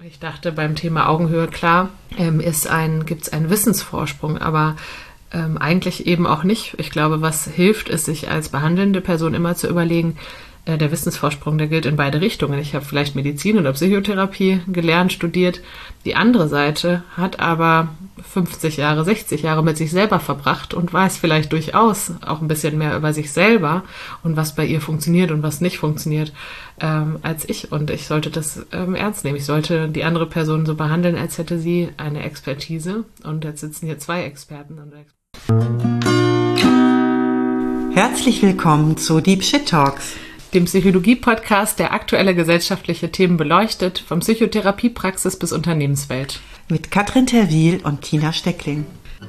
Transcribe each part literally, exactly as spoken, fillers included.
Ich dachte, beim Thema Augenhöhe, klar, ähm, ist ein, gibt es einen Wissensvorsprung, aber ähm, eigentlich eben auch nicht. Ich glaube, was hilft, ist, sich als behandelnde Person immer zu überlegen, äh, der Wissensvorsprung, der gilt in beide Richtungen. Ich habe vielleicht Medizin oder Psychotherapie gelernt, studiert. Die andere Seite hat aber fünfzig Jahre, sechzig Jahre mit sich selber verbracht und weiß vielleicht durchaus auch ein bisschen mehr über sich selber und was bei ihr funktioniert und was nicht funktioniert, ähm, als ich. Und ich sollte das ähm, ernst nehmen. Ich sollte die andere Person so behandeln, als hätte sie eine Expertise. Und jetzt sitzen hier zwei Experten. Und Herzlich willkommen zu Deep Shit Talks, dem Psychologie-Podcast, der aktuelle gesellschaftliche Themen beleuchtet, von Psychotherapiepraxis bis Unternehmenswelt. Mit Katrin Terwil und Tina Steckling.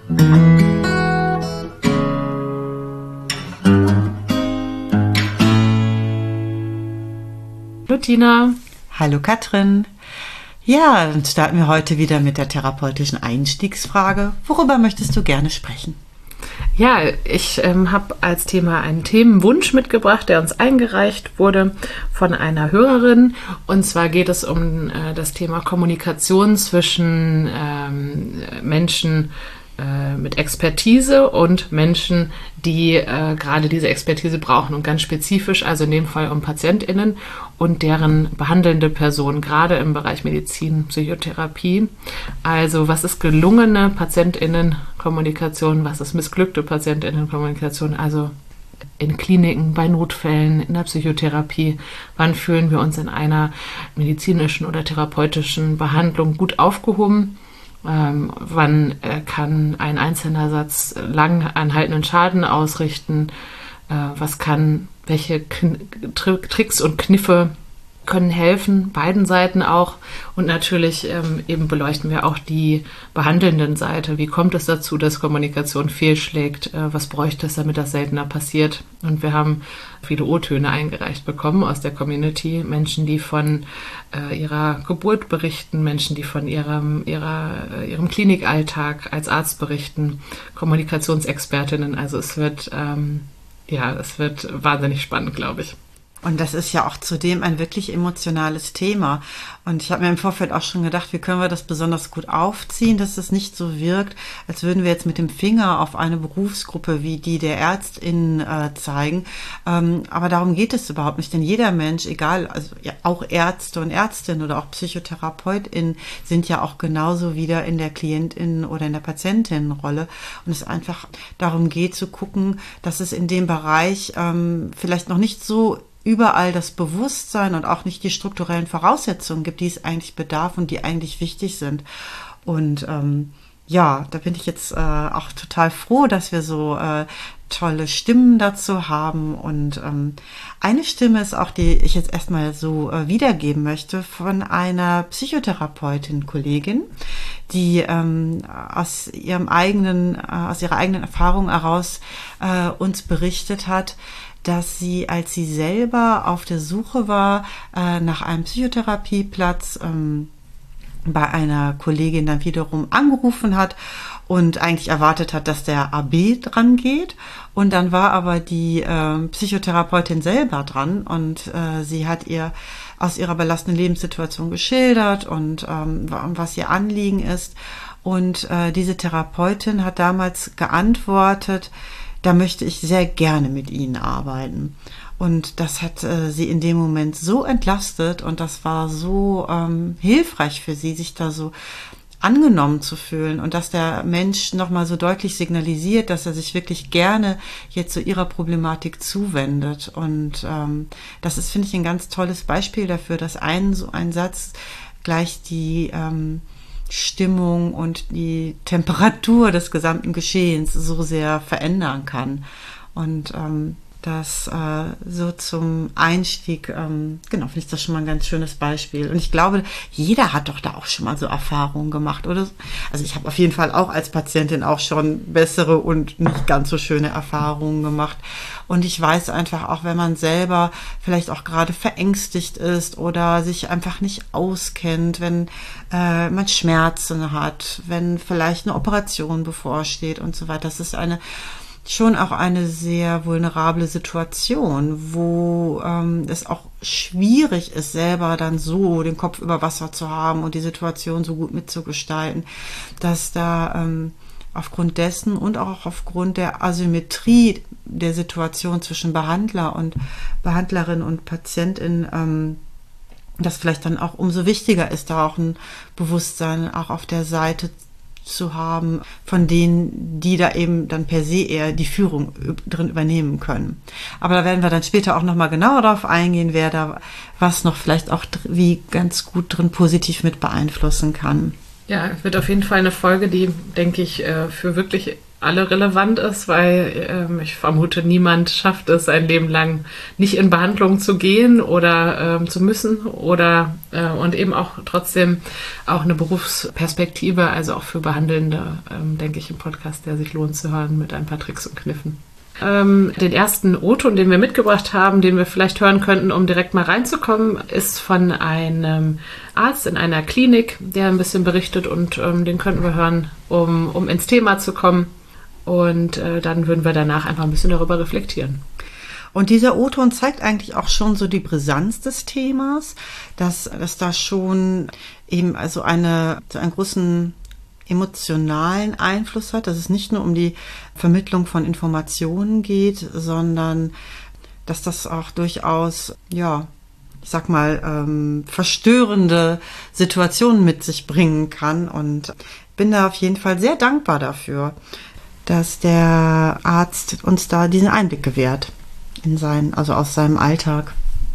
Hallo Tina. Hallo Katrin. Ja, dann starten wir heute wieder mit der therapeutischen Einstiegsfrage. Worüber möchtest du gerne sprechen? Ja, ich ähm, habe als Thema einen Themenwunsch mitgebracht, der uns eingereicht wurde von einer Hörerin. Und zwar geht es um äh, das Thema Kommunikation zwischen ähm, Menschen äh, mit Expertise und Menschen, die äh, gerade diese Expertise brauchen. Und ganz spezifisch, also in dem Fall um PatientInnen und deren behandelnde Person, gerade im Bereich Medizin, Psychotherapie. Also was ist gelungene PatientInnen-Kommunikation, was ist missglückte PatientInnen-Kommunikation, also in Kliniken, bei Notfällen, in der Psychotherapie, wann fühlen wir uns in einer medizinischen oder therapeutischen Behandlung gut aufgehoben, ähm, wann äh, kann ein einzelner Satz lang anhaltenden Schaden ausrichten, äh, was kann welche Kn- Tri- Tricks und Kniffe können helfen, beiden Seiten auch. Und natürlich ähm, eben beleuchten wir auch die behandelnden Seite. Wie kommt es dazu, dass Kommunikation fehlschlägt? Äh, was bräuchte es, damit das seltener passiert? Und wir haben viele O-Töne eingereicht bekommen aus der Community. Menschen, die von äh, ihrer Geburt berichten, Menschen, die von ihrem, ihrer, äh, ihrem Klinikalltag als Arzt berichten, Kommunikationsexpertinnen. Also es wird... Ähm, Ja, es wird wahnsinnig spannend, glaube ich. Und das ist ja auch zudem ein wirklich emotionales Thema. Und ich habe mir im Vorfeld auch schon gedacht, wie können wir das besonders gut aufziehen, dass es nicht so wirkt, als würden wir jetzt mit dem Finger auf eine Berufsgruppe wie die der ÄrztInnen äh, zeigen. Ähm, aber darum geht es überhaupt nicht. Denn jeder Mensch, egal, also ja, auch Ärzte und Ärztinnen oder auch PsychotherapeutInnen sind ja auch genauso wieder in der KlientInnen- oder in der Patientinnenrolle. Und es einfach darum geht zu gucken, dass es in dem Bereich ähm, vielleicht noch nicht so überall das Bewusstsein und auch nicht die strukturellen Voraussetzungen gibt, die es eigentlich bedarf und die eigentlich wichtig sind. Und ähm, ja, da bin ich jetzt äh, auch total froh, dass wir so äh, tolle Stimmen dazu haben. Und ähm, eine Stimme ist auch, die ich jetzt erstmal so äh, wiedergeben möchte, von einer Psychotherapeutin, Kollegin, die ähm, aus ihrem eigenen, äh, aus ihrer eigenen Erfahrung heraus äh, uns berichtet hat, dass sie, als sie selber auf der Suche war äh, nach einem Psychotherapieplatz, ähm, bei einer Kollegin dann wiederum angerufen hat und eigentlich erwartet hat, dass der A B dran geht. Und dann war aber die äh, Psychotherapeutin selber dran und äh, sie hat ihr aus ihrer belastenden Lebenssituation geschildert und ähm, was ihr Anliegen ist. Und äh, diese Therapeutin hat damals geantwortet: Da möchte ich sehr gerne mit Ihnen arbeiten. Und das hat äh, sie in dem Moment so entlastet und das war so ähm, hilfreich für sie, sich da so angenommen zu fühlen und dass der Mensch nochmal so deutlich signalisiert, dass er sich wirklich gerne jetzt zu ihrer Problematik zuwendet. Und ähm, das ist, finde ich, ein ganz tolles Beispiel dafür, dass ein so ein Satz gleich die ähm, Stimmung und die Temperatur des gesamten Geschehens so sehr verändern kann. Und ähm, das äh, so zum Einstieg, ähm, genau, finde ich das schon mal ein ganz schönes Beispiel. Und ich glaube, jeder hat doch da auch schon mal so Erfahrungen gemacht, oder? Also ich habe auf jeden Fall auch als Patientin auch schon bessere und nicht ganz so schöne Erfahrungen gemacht. Und ich weiß einfach auch, wenn man selber vielleicht auch gerade verängstigt ist oder sich einfach nicht auskennt, wenn äh, man Schmerzen hat, wenn vielleicht eine Operation bevorsteht und so weiter. Das ist eine schon auch eine sehr vulnerable Situation, wo ähm, es auch schwierig ist, selber dann so den Kopf über Wasser zu haben und die Situation so gut mitzugestalten, dass da ähm, aufgrund dessen und auch aufgrund der Asymmetrie der Situation zwischen Behandler und Behandlerin und Patientin ähm, das vielleicht dann auch umso wichtiger ist, da auch ein Bewusstsein auch auf der Seite zu haben, von denen, die da eben dann per se eher die Führung drin übernehmen können. Aber da werden wir dann später auch nochmal genauer darauf eingehen, wer da was noch vielleicht auch wie ganz gut drin positiv mit beeinflussen kann. Ja, wird auf jeden Fall eine Folge, die, denke ich, für wirklich alle relevant ist, weil ähm, ich vermute, niemand schafft es, ein Leben lang nicht in Behandlung zu gehen oder ähm, zu müssen oder äh, und eben auch trotzdem auch eine Berufsperspektive, also auch für Behandelnde, ähm, denke ich, im Podcast, der sich lohnt zu hören mit ein paar Tricks und Kniffen. Ähm, den ersten O-Ton, den wir mitgebracht haben, den wir vielleicht hören könnten, um direkt mal reinzukommen, ist von einem Arzt in einer Klinik, der ein bisschen berichtet und ähm, den könnten wir hören, um, um ins Thema zu kommen. Und äh, dann würden wir danach einfach ein bisschen darüber reflektieren. Und dieser O-Ton zeigt eigentlich auch schon so die Brisanz des Themas, dass, dass da schon eben also eine, so einen großen emotionalen Einfluss hat, dass es nicht nur um die Vermittlung von Informationen geht, sondern dass das auch durchaus, ja, ich sag mal, ähm, verstörende Situationen mit sich bringen kann. Und bin da auf jeden Fall sehr dankbar dafür, dass der Arzt uns da diesen Einblick gewährt in seinen, also aus seinem Alltag.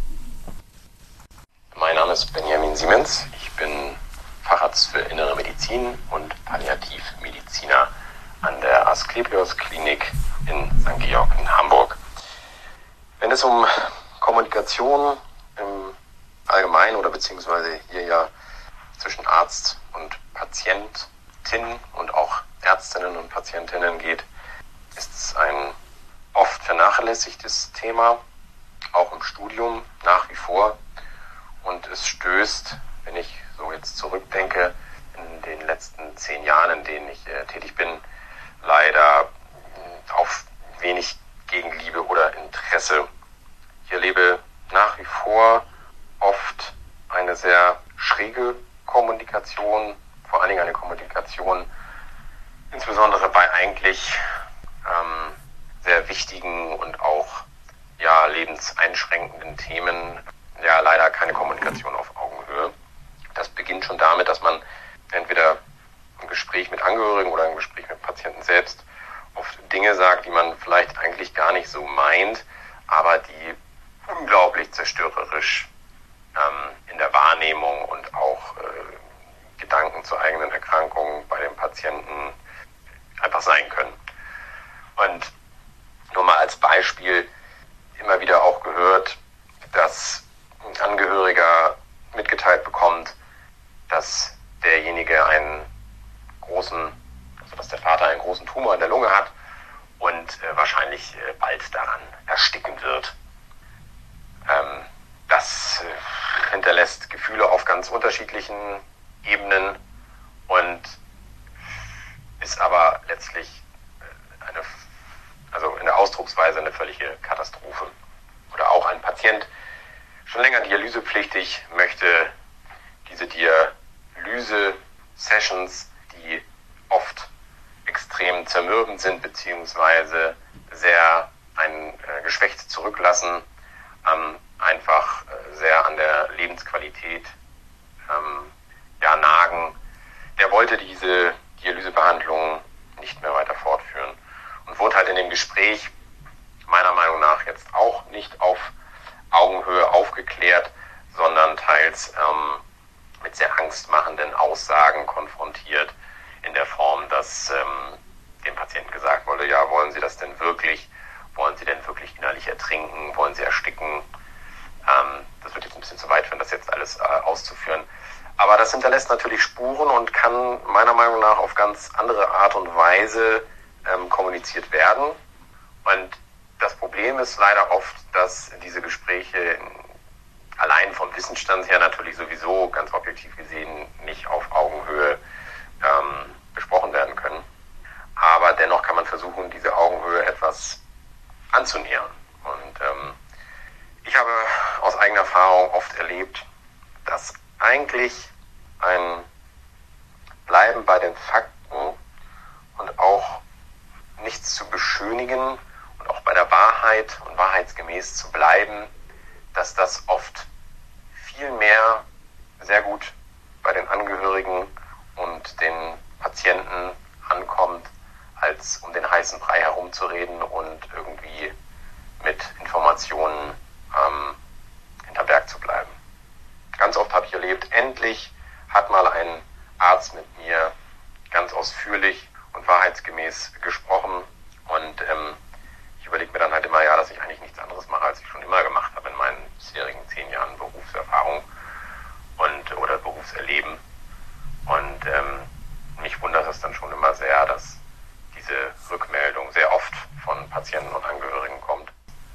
Mein Name ist Benjamin Siemens. Ich bin Facharzt für Innere Medizin und Palliativmediziner an der Asklepios Klinik in Sankt Georg in Hamburg. Wenn es um Kommunikation im Allgemeinen oder beziehungsweise hier ja zwischen Arzt und Patientin und auch Ärztinnen und Patientinnen geht, ist es ein oft vernachlässigtes Thema, auch im Studium nach wie vor. Und es stößt, wenn ich so jetzt zurückdenke, in den letzten zehn Jahren, in denen ich äh, tätig bin, leider mh, auf wenig Gegenliebe oder Interesse. Ich erlebe nach wie vor oft eine sehr schräge Kommunikation, vor allen Dingen eine Kommunikation, insbesondere bei eigentlich ähm, sehr wichtigen und auch ja, lebenseinschränkenden Themen, ja leider keine Kommunikation auf Augenhöhe. Das beginnt schon damit, dass man entweder im Gespräch mit Angehörigen oder im Gespräch mit Patienten selbst oft Dinge sagt, die man vielleicht eigentlich gar nicht so meint, aber die unglaublich zerstörerisch ähm, in der Wahrnehmung und auch äh, Gedanken zu eigenen Erkrankungen bei den Patienten einfach sein können. Und nur mal als Beispiel immer wieder auch gehört, dass ein Angehöriger mitgeteilt bekommt, dass derjenige einen großen, also dass der Vater einen großen Tumor in der Lunge hat und äh, wahrscheinlich äh, bald daran ersticken wird. Ähm, das äh, hinterlässt Gefühle auf ganz unterschiedlichen Ebenen und ist aber letztlich äh, eine, also in der Ausdrucksweise eine völlige Katastrophe. Oder auch ein Patient, schon länger dialysepflichtig, möchte diese Dialyse-Sessions, die oft extrem zermürbend sind, beziehungsweise sehr ein äh, geschwächt zurücklassen, ähm, einfach äh, sehr an der Lebensqualität ähm, ja, nagen. Der wollte diese Dialysebehandlung nicht mehr weiter fortführen und wurde halt in dem Gespräch meiner Meinung nach jetzt auch nicht auf Augenhöhe aufgeklärt, sondern teils ähm, mit sehr angstmachenden Aussagen konfrontiert, in der Form, dass ähm, dem Patienten gesagt wurde, ja, wollen Sie das denn wirklich? Wollen Sie denn wirklich innerlich ertrinken? Wollen Sie ersticken? Ähm, das wird jetzt ein bisschen zu weit führen, das jetzt alles äh, auszuführen. Aber das hinterlässt natürlich Spuren und kann meiner Meinung nach auf ganz andere Art und Weise ähm, kommuniziert werden. Und das Problem ist leider oft, dass diese Gespräche in, allein vom Wissensstand her natürlich sowieso ganz objektiv gesehen nicht auf Augenhöhe ähm, besprochen werden können. Aber dennoch kann man versuchen, diese Augenhöhe etwas wirklich ein Bleiben bei den Fakten und auch nichts zu beschönigen und auch bei der Wahrheit und wahrheitsgemäß zu bleiben, dass das oft viel mehr sehr gut bei den Angehörigen und den Patienten ankommt, als um den heißen Brei herumzureden und irgendwie mit Informationen ähm, hinterm Berg zu bleiben. Ganz oft habe ich erlebt, endlich hat mal ein Arzt mit mir ganz ausführlich und wahrheitsgemäß gesprochen und ähm, ich überlege mir dann halt immer, ja, dass ich eigentlich nichts anderes mache, als ich schon immer gemacht habe in meinen bisherigen zehn Jahren Berufserfahrung und oder Berufserleben. Und ähm, mich wundert es dann schon immer sehr, dass diese Rückmeldung sehr oft von Patienten und Angehörigen kommt.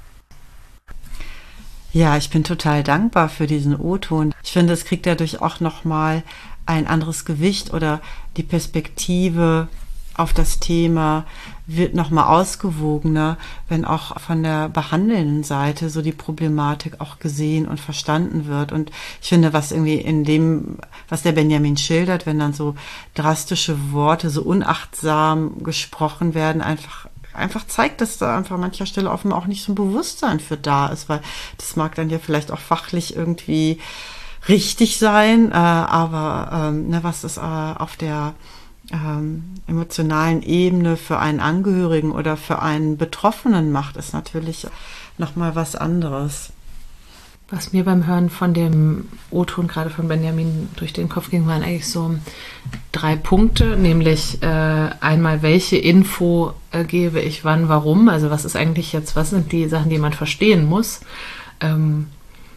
Ja, ich bin total dankbar für diesen O-Ton. Ich finde, es kriegt dadurch auch nochmal ein anderes Gewicht oder die Perspektive auf das Thema wird nochmal ausgewogener, wenn auch von der behandelnden Seite so die Problematik auch gesehen und verstanden wird. Und ich finde, was irgendwie in dem, was der Benjamin schildert, wenn dann so drastische Worte so unachtsam gesprochen werden, einfach einfach zeigt, dass da einfach an mancher Stelle offenbar auch nicht so ein Bewusstsein für da ist, weil das mag dann ja vielleicht auch fachlich irgendwie richtig sein, äh, aber ähm, ne, was das äh, auf der ähm, emotionalen Ebene für einen Angehörigen oder für einen Betroffenen macht, ist natürlich nochmal was anderes. Was mir beim Hören von dem O-Ton gerade von Benjamin durch den Kopf ging, waren eigentlich so drei Punkte, nämlich äh, einmal, welche Info äh, gebe ich wann, warum, also was ist eigentlich jetzt, was sind die Sachen, die man verstehen muss, ähm,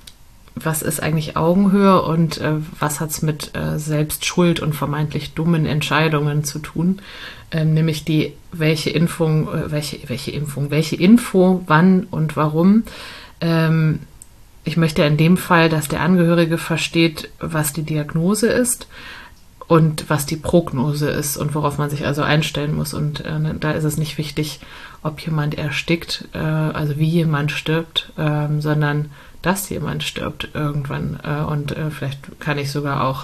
was ist eigentlich Augenhöhe und äh, was hat es mit äh, Selbstschuld und vermeintlich dummen Entscheidungen zu tun, ähm, nämlich die, welche Impfung, äh, welche, welche Impfung, welche Info, wann und warum. ähm, Ich möchte in dem Fall, dass der Angehörige versteht, was die Diagnose ist und was die Prognose ist und worauf man sich also einstellen muss. Und äh, da ist es nicht wichtig, ob jemand erstickt, äh, also wie jemand stirbt, äh, sondern dass jemand stirbt irgendwann. Äh, und äh, vielleicht kann ich sogar auch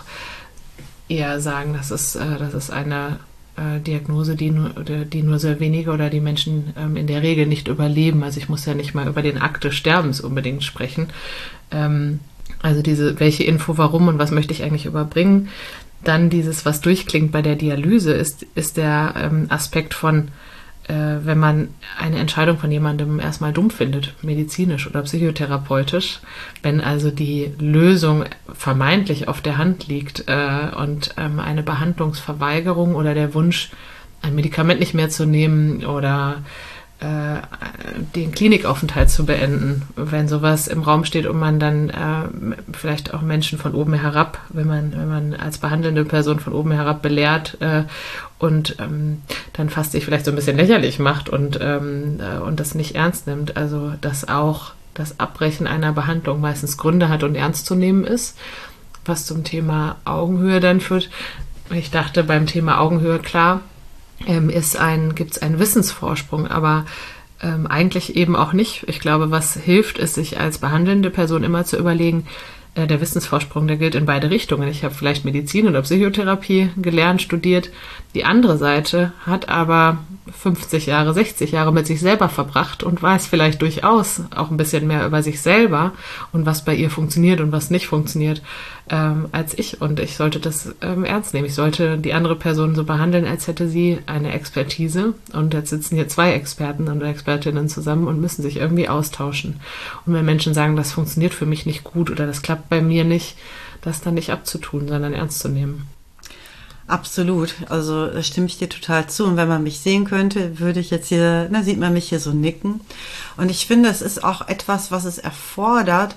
eher sagen, dass es, äh, dass es eine äh, Diagnose, die nur, die nur sehr wenige oder die Menschen ähm, in der Regel nicht überleben. Also ich muss ja nicht mal über den Akt des Sterbens unbedingt sprechen. Ähm, also diese, welche Info, warum und was möchte ich eigentlich überbringen. Dann dieses, was durchklingt bei der Dialyse, ist, ist der ähm, Aspekt von, äh, wenn man eine Entscheidung von jemandem erstmal dumm findet, medizinisch oder psychotherapeutisch, wenn also die Lösung vermeintlich auf der Hand liegt äh, und ähm, eine Behandlungsverweigerung oder der Wunsch, ein Medikament nicht mehr zu nehmen oder äh, den Klinikaufenthalt zu beenden, wenn sowas im Raum steht und man dann äh, vielleicht auch Menschen von oben herab, wenn man, wenn man als behandelnde Person von oben herab belehrt äh, und ähm, dann fast sich vielleicht so ein bisschen lächerlich macht und, ähm, äh, und das nicht ernst nimmt. Also dass auch das Abbrechen einer Behandlung meistens Gründe hat und ernst zu nehmen ist, was zum Thema Augenhöhe dann führt. Ich dachte beim Thema Augenhöhe, klar, ähm, ist ein, gibt es einen Wissensvorsprung, aber ähm, eigentlich eben auch nicht. Ich glaube, was hilft, ist, sich als behandelnde Person immer zu überlegen, äh, der Wissensvorsprung, der gilt in beide Richtungen. Ich habe vielleicht Medizin oder Psychotherapie gelernt, studiert. Die andere Seite hat aber fünfzig Jahre, sechzig Jahre mit sich selber verbracht und weiß vielleicht durchaus auch ein bisschen mehr über sich selber und was bei ihr funktioniert und was nicht funktioniert, ähm, als ich. Und ich sollte das ähm, ernst nehmen. Ich sollte die andere Person so behandeln, als hätte sie eine Expertise. Und jetzt sitzen hier zwei Experten und Expertinnen zusammen und müssen sich irgendwie austauschen. Und wenn Menschen sagen, das funktioniert für mich nicht gut oder das klappt bei mir nicht, das dann nicht abzutun, sondern ernst zu nehmen. Absolut, also da stimme ich dir total zu. Und wenn man mich sehen könnte, würde ich jetzt hier, na, sieht man mich hier so nicken. Und ich finde, es ist auch etwas, was es erfordert,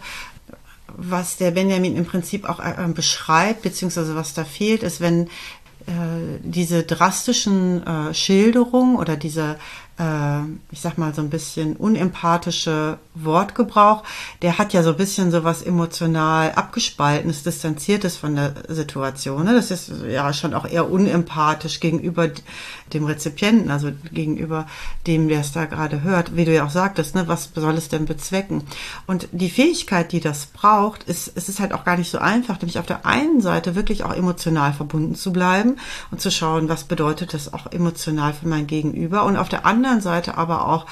was der Benjamin im Prinzip auch äh, beschreibt, beziehungsweise was da fehlt, ist, wenn äh, diese drastischen äh, Schilderungen oder diese ich sag mal, so ein bisschen unempathische Wortgebrauch, der hat ja so ein bisschen so was emotional abgespaltenes, distanziertes von der Situation. Ne? Das ist ja schon auch eher unempathisch gegenüber dem Rezipienten, also gegenüber dem, der es da gerade hört, wie du ja auch sagtest, ne? Was soll es denn bezwecken? Und die Fähigkeit, die das braucht, ist, es ist halt auch gar nicht so einfach, nämlich auf der einen Seite wirklich auch emotional verbunden zu bleiben und zu schauen, was bedeutet das auch emotional für mein Gegenüber, und auf der anderen Seite aber auch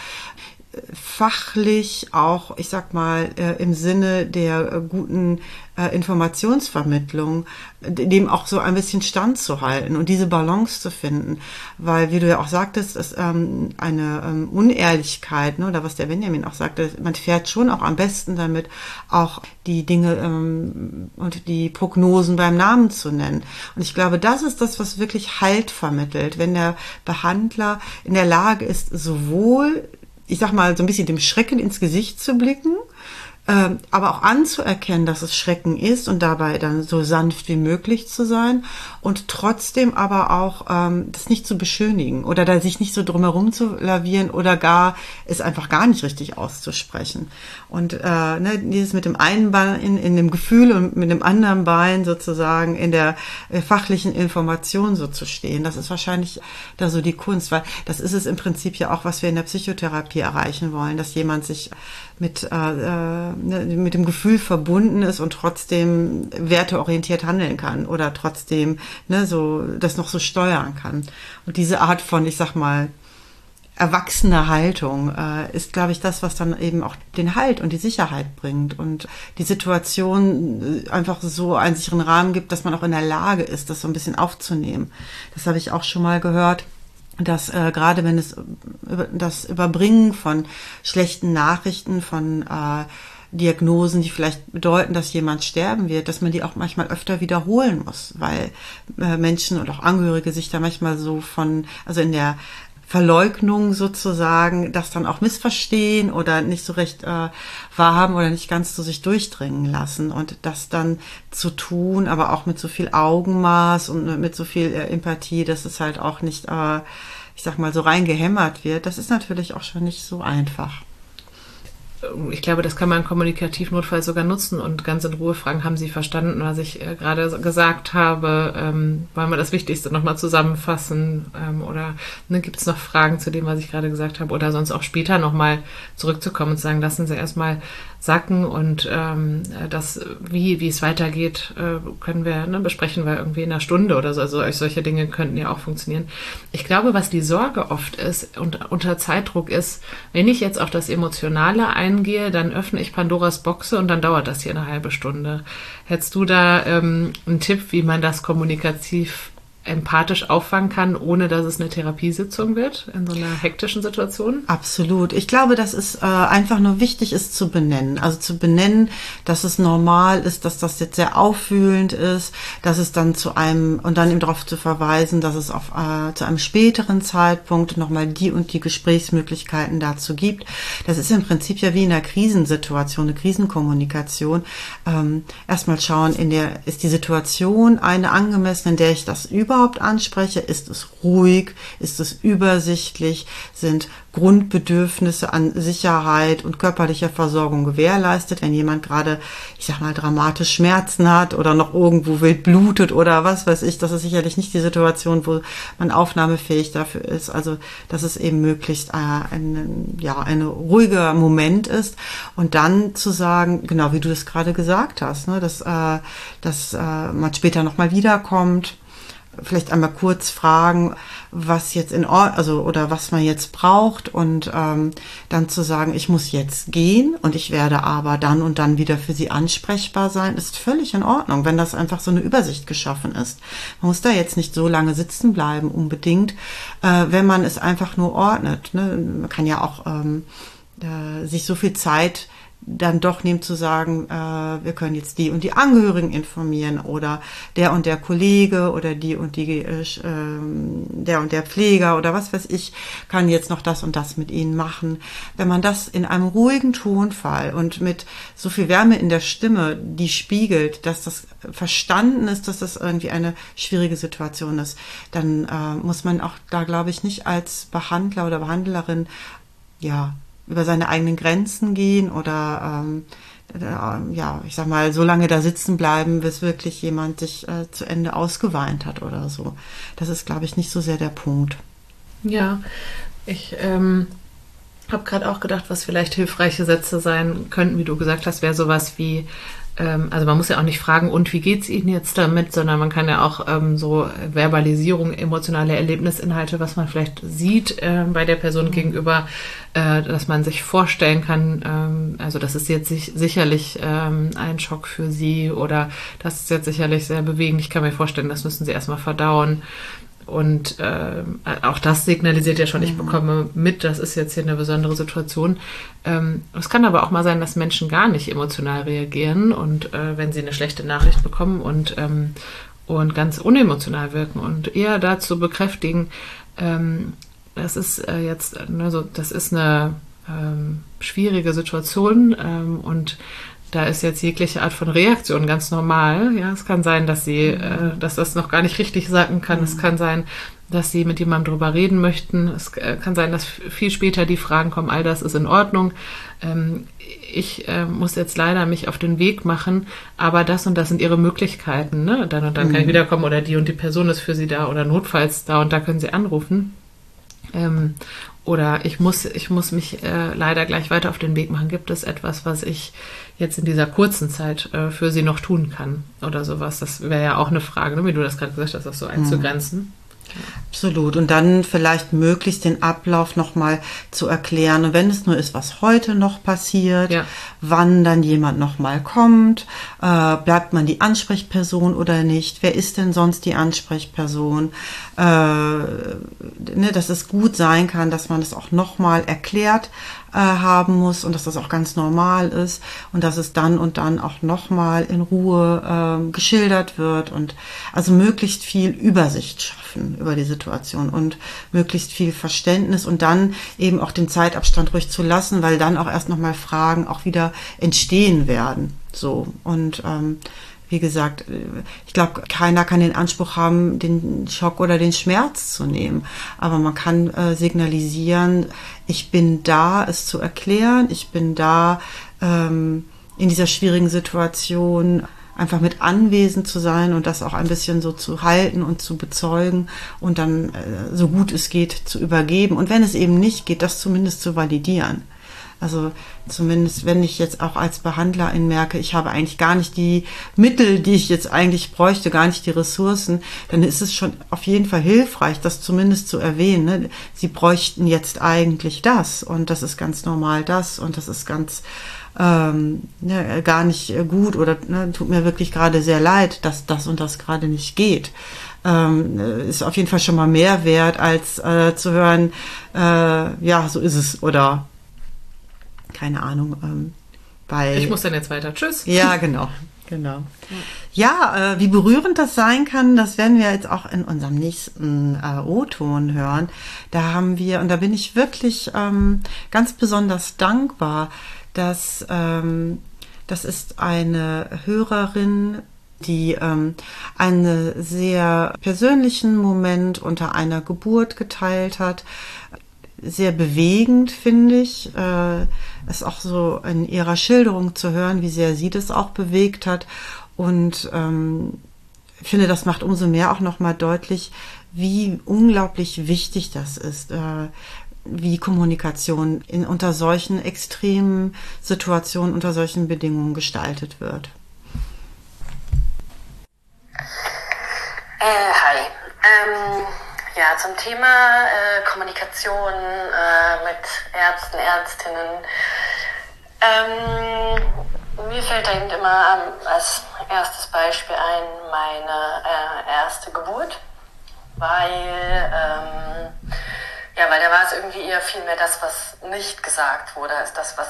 fachlich, auch, ich sag mal, äh, im Sinne der äh, guten äh, Informationsvermittlung, dem auch so ein bisschen standzuhalten und diese Balance zu finden. Weil, wie du ja auch sagtest, ist ähm, eine ähm, Unehrlichkeit, ne, oder was der Benjamin auch sagte, man fährt schon auch am besten damit, auch die Dinge ähm, und die Prognosen beim Namen zu nennen. Und ich glaube, das ist das, was wirklich Halt vermittelt, wenn der Behandler in der Lage ist, sowohl, ich sag mal, so ein bisschen dem Schrecken ins Gesicht zu blicken, ähm, aber auch anzuerkennen, dass es Schrecken ist und dabei dann so sanft wie möglich zu sein und trotzdem aber auch ähm, das nicht zu beschönigen oder da sich nicht so drumherum zu lavieren oder gar es einfach gar nicht richtig auszusprechen. Und äh, ne, dieses mit dem einen Bein in, in dem Gefühl und mit dem anderen Bein sozusagen in der äh, fachlichen Information so zu stehen, das ist wahrscheinlich da so die Kunst, weil das ist es im Prinzip ja auch, was wir in der Psychotherapie erreichen wollen, dass jemand sich mit, äh, mit dem Gefühl verbunden ist und trotzdem werteorientiert handeln kann oder trotzdem ne, so das noch so steuern kann. Und diese Art von, ich sag mal, erwachsene Haltung äh, ist, glaube ich, das, was dann eben auch den Halt und die Sicherheit bringt und die Situation einfach so einen sicheren Rahmen gibt, dass man auch in der Lage ist, das so ein bisschen aufzunehmen. Das habe ich auch schon mal gehört, dass äh, gerade wenn es über, das Überbringen von schlechten Nachrichten, von äh, Diagnosen, die vielleicht bedeuten, dass jemand sterben wird, dass man die auch manchmal öfter wiederholen muss, weil äh, Menschen und auch Angehörige sich da manchmal so von, also in der Verleugnung sozusagen, das dann auch missverstehen oder nicht so recht äh, wahrhaben oder nicht ganz zu sich durchdringen lassen und das dann zu tun, aber auch mit so viel Augenmaß und mit so viel äh, Empathie, dass es halt auch nicht, äh, ich sag mal, so reingehämmert wird, das ist natürlich auch schon nicht so einfach. Ich glaube, das kann man kommunikativ notfalls sogar nutzen und ganz in Ruhe fragen, haben Sie verstanden, was ich äh, gerade gesagt habe? Ähm, wollen wir das Wichtigste nochmal zusammenfassen? Ähm, oder ne, gibt es noch Fragen zu dem, was ich gerade gesagt habe? Oder sonst auch später nochmal zurückzukommen und zu sagen, lassen Sie erstmal sacken und ähm, das, wie wie es weitergeht, äh, können wir ne, besprechen wir irgendwie in einer Stunde oder so. Also solche Dinge könnten ja auch funktionieren. Ich glaube, was die Sorge oft ist und unter Zeitdruck ist, wenn ich jetzt auf das Emotionale eingehe, dann öffne ich Pandoras Boxe und dann dauert das hier eine halbe Stunde. Hättest du da ähm, einen Tipp, wie man das kommunikativ empathisch auffangen kann, ohne dass es eine Therapiesitzung wird in so einer hektischen Situation? Absolut. Ich glaube, dass es äh, einfach nur wichtig ist zu benennen. Also zu benennen, dass es normal ist, dass das jetzt sehr aufwühlend ist, dass es dann zu einem, und dann eben darauf zu verweisen, dass es auf äh, zu einem späteren Zeitpunkt nochmal die und die Gesprächsmöglichkeiten dazu gibt. Das ist im Prinzip ja wie in einer Krisensituation, eine Krisenkommunikation. Ähm, erstmal schauen, in der ist die Situation eine angemessene, in der ich das über überhaupt anspreche, ist es ruhig, ist es übersichtlich, sind Grundbedürfnisse an Sicherheit und körperlicher Versorgung gewährleistet, wenn jemand gerade, ich sag mal, dramatisch Schmerzen hat oder noch irgendwo wild blutet oder was weiß ich, das ist sicherlich nicht die Situation, wo man aufnahmefähig dafür ist, also dass es eben möglichst äh, ein, ja, ein ruhiger Moment ist und dann zu sagen, genau wie du es gerade gesagt hast, ne, dass, äh, dass äh, man später nochmal wiederkommt, vielleicht einmal kurz fragen, was jetzt in Ordnung, also oder was man jetzt braucht und ähm, dann zu sagen, ich muss jetzt gehen und ich werde aber dann und dann wieder für Sie ansprechbar sein, ist völlig in Ordnung, wenn das einfach so eine Übersicht geschaffen ist. Man muss da jetzt nicht so lange sitzen bleiben unbedingt, äh, wenn man es einfach nur ordnet. Ne? Man kann ja auch ähm, äh, sich so viel Zeit dann doch nehmen zu sagen, äh, wir können jetzt die und die Angehörigen informieren oder der und der Kollege oder die und die, äh, der und der Pfleger oder was weiß ich, kann jetzt noch das und das mit ihnen machen. Wenn man das in einem ruhigen Tonfall und mit so viel Wärme in der Stimme, die spiegelt, dass das verstanden ist, dass das irgendwie eine schwierige Situation ist, dann äh, muss man auch da, glaube ich, nicht als Behandler oder Behandlerin, ja, über seine eigenen Grenzen gehen oder ähm, äh, ja, ich sag mal, so lange da sitzen bleiben, bis wirklich jemand sich äh, zu Ende ausgeweint hat oder so. Das ist, glaube ich, nicht so sehr der Punkt. Ja, ich ähm, habe gerade auch gedacht, was vielleicht hilfreiche Sätze sein könnten, wie du gesagt hast, wäre sowas wie, ähm, also man muss ja auch nicht fragen, und wie geht's Ihnen jetzt damit, sondern man kann ja auch ähm, so Verbalisierung, emotionale Erlebnisinhalte, was man vielleicht sieht äh, bei der Person mhm. gegenüber, äh, dass man sich vorstellen kann, ähm, also das ist jetzt sich, sicherlich ähm, ein Schock für Sie oder das ist jetzt sicherlich sehr bewegend. Ich kann mir vorstellen, das müssen Sie erstmal verdauen. Und äh, auch das signalisiert ja schon, ich bekomme mit, das ist jetzt hier eine besondere Situation. Ähm, es kann aber auch mal sein, dass Menschen gar nicht emotional reagieren und äh, wenn sie eine schlechte Nachricht bekommen und, ähm, und ganz unemotional wirken und eher dazu bekräftigen, ähm, das ist äh, jetzt, also das ist eine ähm, schwierige Situation ähm, und da ist jetzt jegliche Art von Reaktion ganz normal. Ja, es kann sein, dass sie, äh, dass das noch gar nicht richtig sagen kann. Mhm. Es kann sein, dass sie mit jemandem drüber reden möchten. Es äh, kann sein, dass viel später die Fragen kommen, all das ist in Ordnung. Ähm, ich äh, muss jetzt leider mich auf den Weg machen, aber das und das sind ihre Möglichkeiten. Ne? Dann und dann mhm. kann ich wiederkommen oder die und die Person ist für sie da oder notfalls da und da können sie anrufen. Ähm, oder ich muss, ich muss mich äh, leider gleich weiter auf den Weg machen. Gibt es etwas, was ich jetzt in dieser kurzen Zeit äh, für Sie noch tun kann oder sowas? Das wäre ja auch eine Frage, ne? Wie du das gerade gesagt hast, das so einzugrenzen. Absolut. Und dann vielleicht möglichst den Ablauf nochmal zu erklären. Und wenn es nur ist, was heute noch passiert, ja. wann dann jemand nochmal kommt, äh, bleibt man die Ansprechperson oder nicht? Wer ist denn sonst die Ansprechperson? Äh, ne, dass es gut sein kann, dass man das auch nochmal erklärt äh, haben muss und dass das auch ganz normal ist und dass es dann und dann auch nochmal in Ruhe äh, geschildert wird und also möglichst viel Übersicht schaffen über die Situation und möglichst viel Verständnis und dann eben auch den Zeitabstand ruhig zu lassen, weil dann auch erst nochmal Fragen auch wieder entstehen werden. So und ähm, wie gesagt, ich glaube, keiner kann den Anspruch haben, den Schock oder den Schmerz zu nehmen. Aber man kann äh, signalisieren, ich bin da, es zu erklären. Ich bin da, ähm, in dieser schwierigen Situation einfach mit anwesend zu sein und das auch ein bisschen so zu halten und zu bezeugen und dann, äh, so gut es geht, zu übergeben. Und wenn es eben nicht geht, das zumindest zu validieren. Also zumindest, wenn ich jetzt auch als Behandlerin merke, ich habe eigentlich gar nicht die Mittel, die ich jetzt eigentlich bräuchte, gar nicht die Ressourcen, dann ist es schon auf jeden Fall hilfreich, das zumindest zu erwähnen. Ne? Sie bräuchten jetzt eigentlich das und das ist ganz normal das und das ist ganz ähm, ne, gar nicht gut oder ne, tut mir wirklich gerade sehr leid, dass das und das gerade nicht geht. Ähm, ist auf jeden Fall schon mal mehr wert, als äh, zu hören, äh, ja, so ist es oder keine Ahnung. Ähm, bei ich muss dann jetzt weiter. Tschüss. Ja, genau. genau. Ja, äh, wie berührend das sein kann, das werden wir jetzt auch in unserem nächsten äh, O-Ton hören. Da haben wir, und da bin ich wirklich ähm, ganz besonders dankbar, dass ähm, das ist eine Hörerin, die ähm, einen sehr persönlichen Moment unter einer Geburt geteilt hat. Sehr bewegend, finde ich. Äh, es auch so in ihrer Schilderung zu hören, wie sehr sie das auch bewegt hat. Und ähm, ich finde, das macht umso mehr auch nochmal deutlich, wie unglaublich wichtig das ist, äh, wie Kommunikation in, unter solchen extremen Situationen, unter solchen Bedingungen gestaltet wird. Äh, hi. Ähm Ja, zum Thema äh, Kommunikation äh, mit Ärzten, Ärztinnen. Ähm, mir fällt da eben immer ähm, als erstes Beispiel ein meine äh, erste Geburt, weil, ähm, ja, weil da war es irgendwie eher viel mehr das, was nicht gesagt wurde, als das, was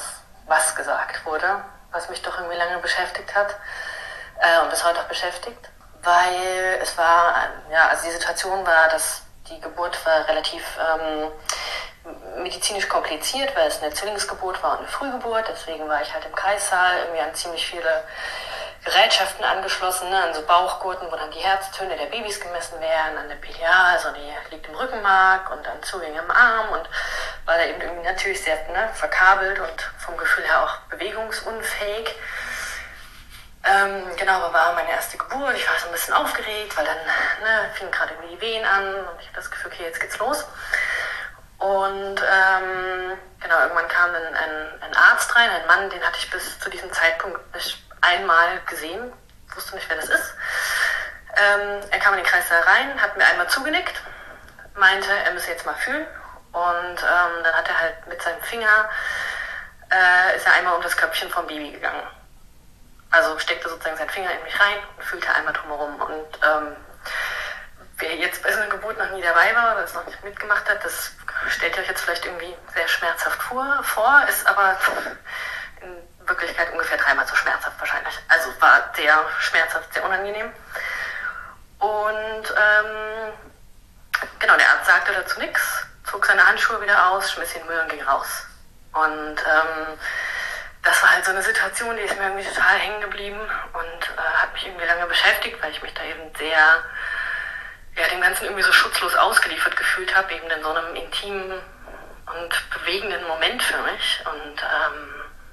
was gesagt wurde, was mich doch irgendwie lange beschäftigt hat äh, und bis heute auch beschäftigt, weil es war, ja, also die Situation war, dass die Geburt war relativ ähm, medizinisch kompliziert, weil es eine Zwillingsgeburt war und eine Frühgeburt, deswegen war ich halt im Kreissaal, irgendwie an ziemlich viele Gerätschaften angeschlossen, ne, an so Bauchgurten, wo dann die Herztöne der Babys gemessen werden, an der P D A, also die liegt im Rückenmark und an Zugänge im Arm und war da eben irgendwie natürlich sehr ne, verkabelt und vom Gefühl her auch bewegungsunfähig. Ähm, genau, aber war meine erste Geburt, ich war so ein bisschen aufgeregt, weil dann ne, fingen gerade irgendwie die Wehen an und ich habe das Gefühl, okay, jetzt geht's los. Und ähm, genau, irgendwann kam dann ein, ein Arzt rein, ein Mann, den hatte ich bis zu diesem Zeitpunkt nicht einmal gesehen, wusste nicht, wer das ist. Ähm, er kam in den Kreissaal rein, hat mir einmal zugenickt, meinte, er müsse jetzt mal fühlen. Und ähm, dann hat er halt mit seinem Finger, äh, ist er einmal um das Köpfchen vom Baby gegangen. Also steckte sozusagen seinen Finger in mich rein und fühlte einmal drumherum. Und ähm, wer jetzt bei so einer Geburt noch nie dabei war oder es noch nicht mitgemacht hat, das stellt ihr euch jetzt vielleicht irgendwie sehr schmerzhaft vor, vor ist aber in Wirklichkeit ungefähr dreimal so schmerzhaft wahrscheinlich. Also war sehr schmerzhaft, sehr unangenehm. Und ähm, genau, der Arzt sagte dazu nichts, zog seine Handschuhe wieder aus, schmiss den Müll und ging raus. Und ähm, das war halt so eine Situation, die ist mir irgendwie total hängen geblieben und äh, hat mich irgendwie lange beschäftigt, weil ich mich da eben sehr, ja, dem Ganzen irgendwie so schutzlos ausgeliefert gefühlt habe, eben in so einem intimen und bewegenden Moment für mich. Und ähm,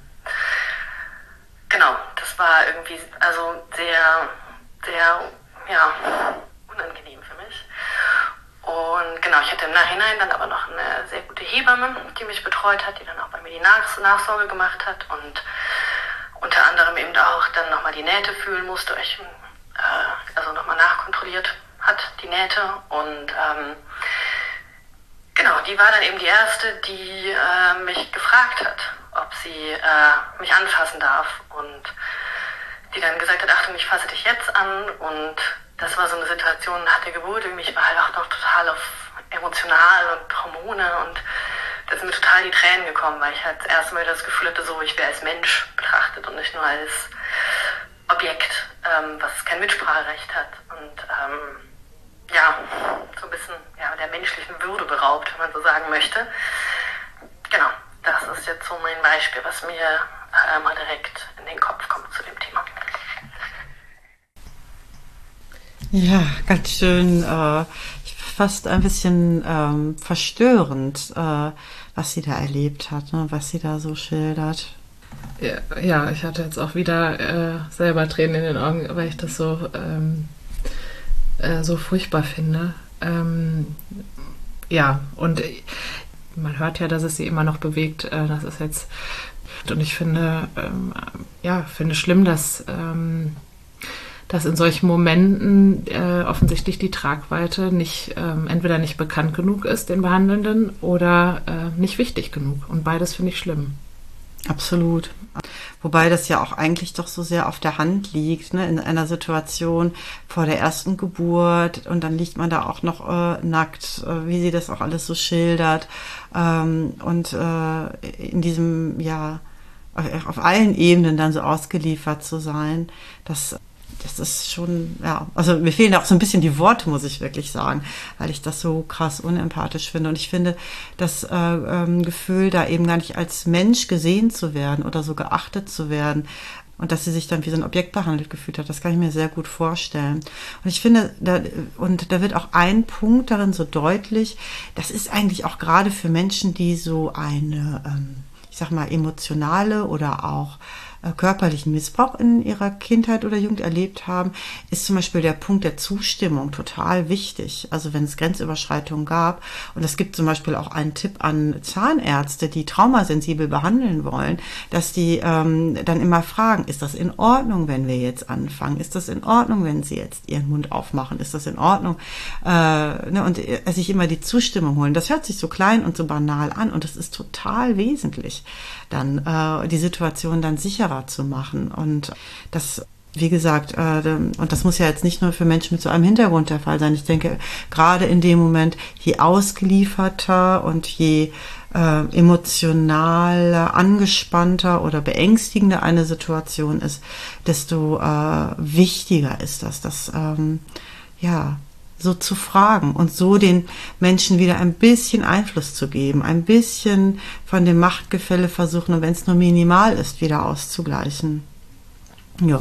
genau, das war irgendwie also sehr, sehr, ja, unangenehm für mich. Und genau, ich hatte im Nachhinein dann aber noch eine sehr gute Hebamme, die mich betreut hat, die dann auch bei mir die Nach- Nachsorge gemacht hat und unter anderem eben auch dann nochmal die Nähte fühlen musste, ich, äh, also nochmal nachkontrolliert hat, die Nähte. Und ähm, genau, die war dann eben die erste, die äh, mich gefragt hat, ob sie äh, mich anfassen darf und die dann gesagt hat, Achtung, ich fasse dich jetzt an. Und das war so eine Situation nach der Geburt, ich war halt auch noch total auf emotional und Hormone und da sind mir total die Tränen gekommen, weil ich halt das erste Mal das Gefühl hatte, so ich wäre als Mensch betrachtet und nicht nur als Objekt, ähm, was kein Mitspracherecht hat und ähm, ja, so ein bisschen ja, der menschlichen Würde beraubt, wenn man so sagen möchte. Genau, das ist jetzt so mein Beispiel, was mir äh, mal direkt in den Kopf kommt zu dem Thema. Ja, ganz schön, äh, fast ein bisschen ähm, verstörend, äh, was sie da erlebt hat, ne, was sie da so schildert. Ja, ja, ich hatte jetzt auch wieder äh, selber Tränen in den Augen, weil ich das so, ähm, äh, so furchtbar finde. Ähm, ja, und man hört ja, dass es sie immer noch bewegt. Äh, das ist jetzt, und ich finde, ähm, ja, finde schlimm, dass ähm, dass in solchen Momenten äh, offensichtlich die Tragweite nicht ähm, entweder nicht bekannt genug ist den Behandelnden oder äh, nicht wichtig genug. Und beides finde ich schlimm. Absolut. Wobei das ja auch eigentlich doch so sehr auf der Hand liegt, ne? In einer Situation vor der ersten Geburt und dann liegt man da auch noch äh, nackt, äh, wie sie das auch alles so schildert. Ähm, und äh, in diesem, ja, auf allen Ebenen dann so ausgeliefert zu sein, das Das ist schon, ja, also mir fehlen auch so ein bisschen die Worte, muss ich wirklich sagen, weil ich das so krass unempathisch finde. Und ich finde das äh, ähm, Gefühl, da eben gar nicht als Mensch gesehen zu werden oder so geachtet zu werden und dass sie sich dann wie so ein Objekt behandelt gefühlt hat, das kann ich mir sehr gut vorstellen. Und ich finde, da, und da wird auch ein Punkt darin so deutlich, das ist eigentlich auch gerade für Menschen, die so eine, ähm, ich sag mal, emotionale oder auch körperlichen Missbrauch in ihrer Kindheit oder Jugend erlebt haben, ist zum Beispiel der Punkt der Zustimmung total wichtig. Also wenn es Grenzüberschreitungen gab, und es gibt zum Beispiel auch einen Tipp an Zahnärzte, die traumasensibel behandeln wollen, dass die ähm, dann immer fragen, ist das in Ordnung, wenn wir jetzt anfangen? Ist das in Ordnung, wenn sie jetzt ihren Mund aufmachen? Ist das in Ordnung? Äh, ne, und äh, sich immer die Zustimmung holen. Das hört sich so klein und so banal an und das ist total wesentlich, dann äh, die Situation dann sicherer zu machen. Und das Wie gesagt, äh, und das muss ja jetzt nicht nur für Menschen mit so einem Hintergrund der Fall sein. Ich denke, gerade in dem Moment, je ausgelieferter und je äh, emotional angespannter oder beängstigender eine Situation ist, desto äh, wichtiger ist das, das ähm, ja so zu fragen und so den Menschen wieder ein bisschen Einfluss zu geben, ein bisschen von dem Machtgefälle versuchen, und wenn es nur minimal ist, wieder auszugleichen. Ja.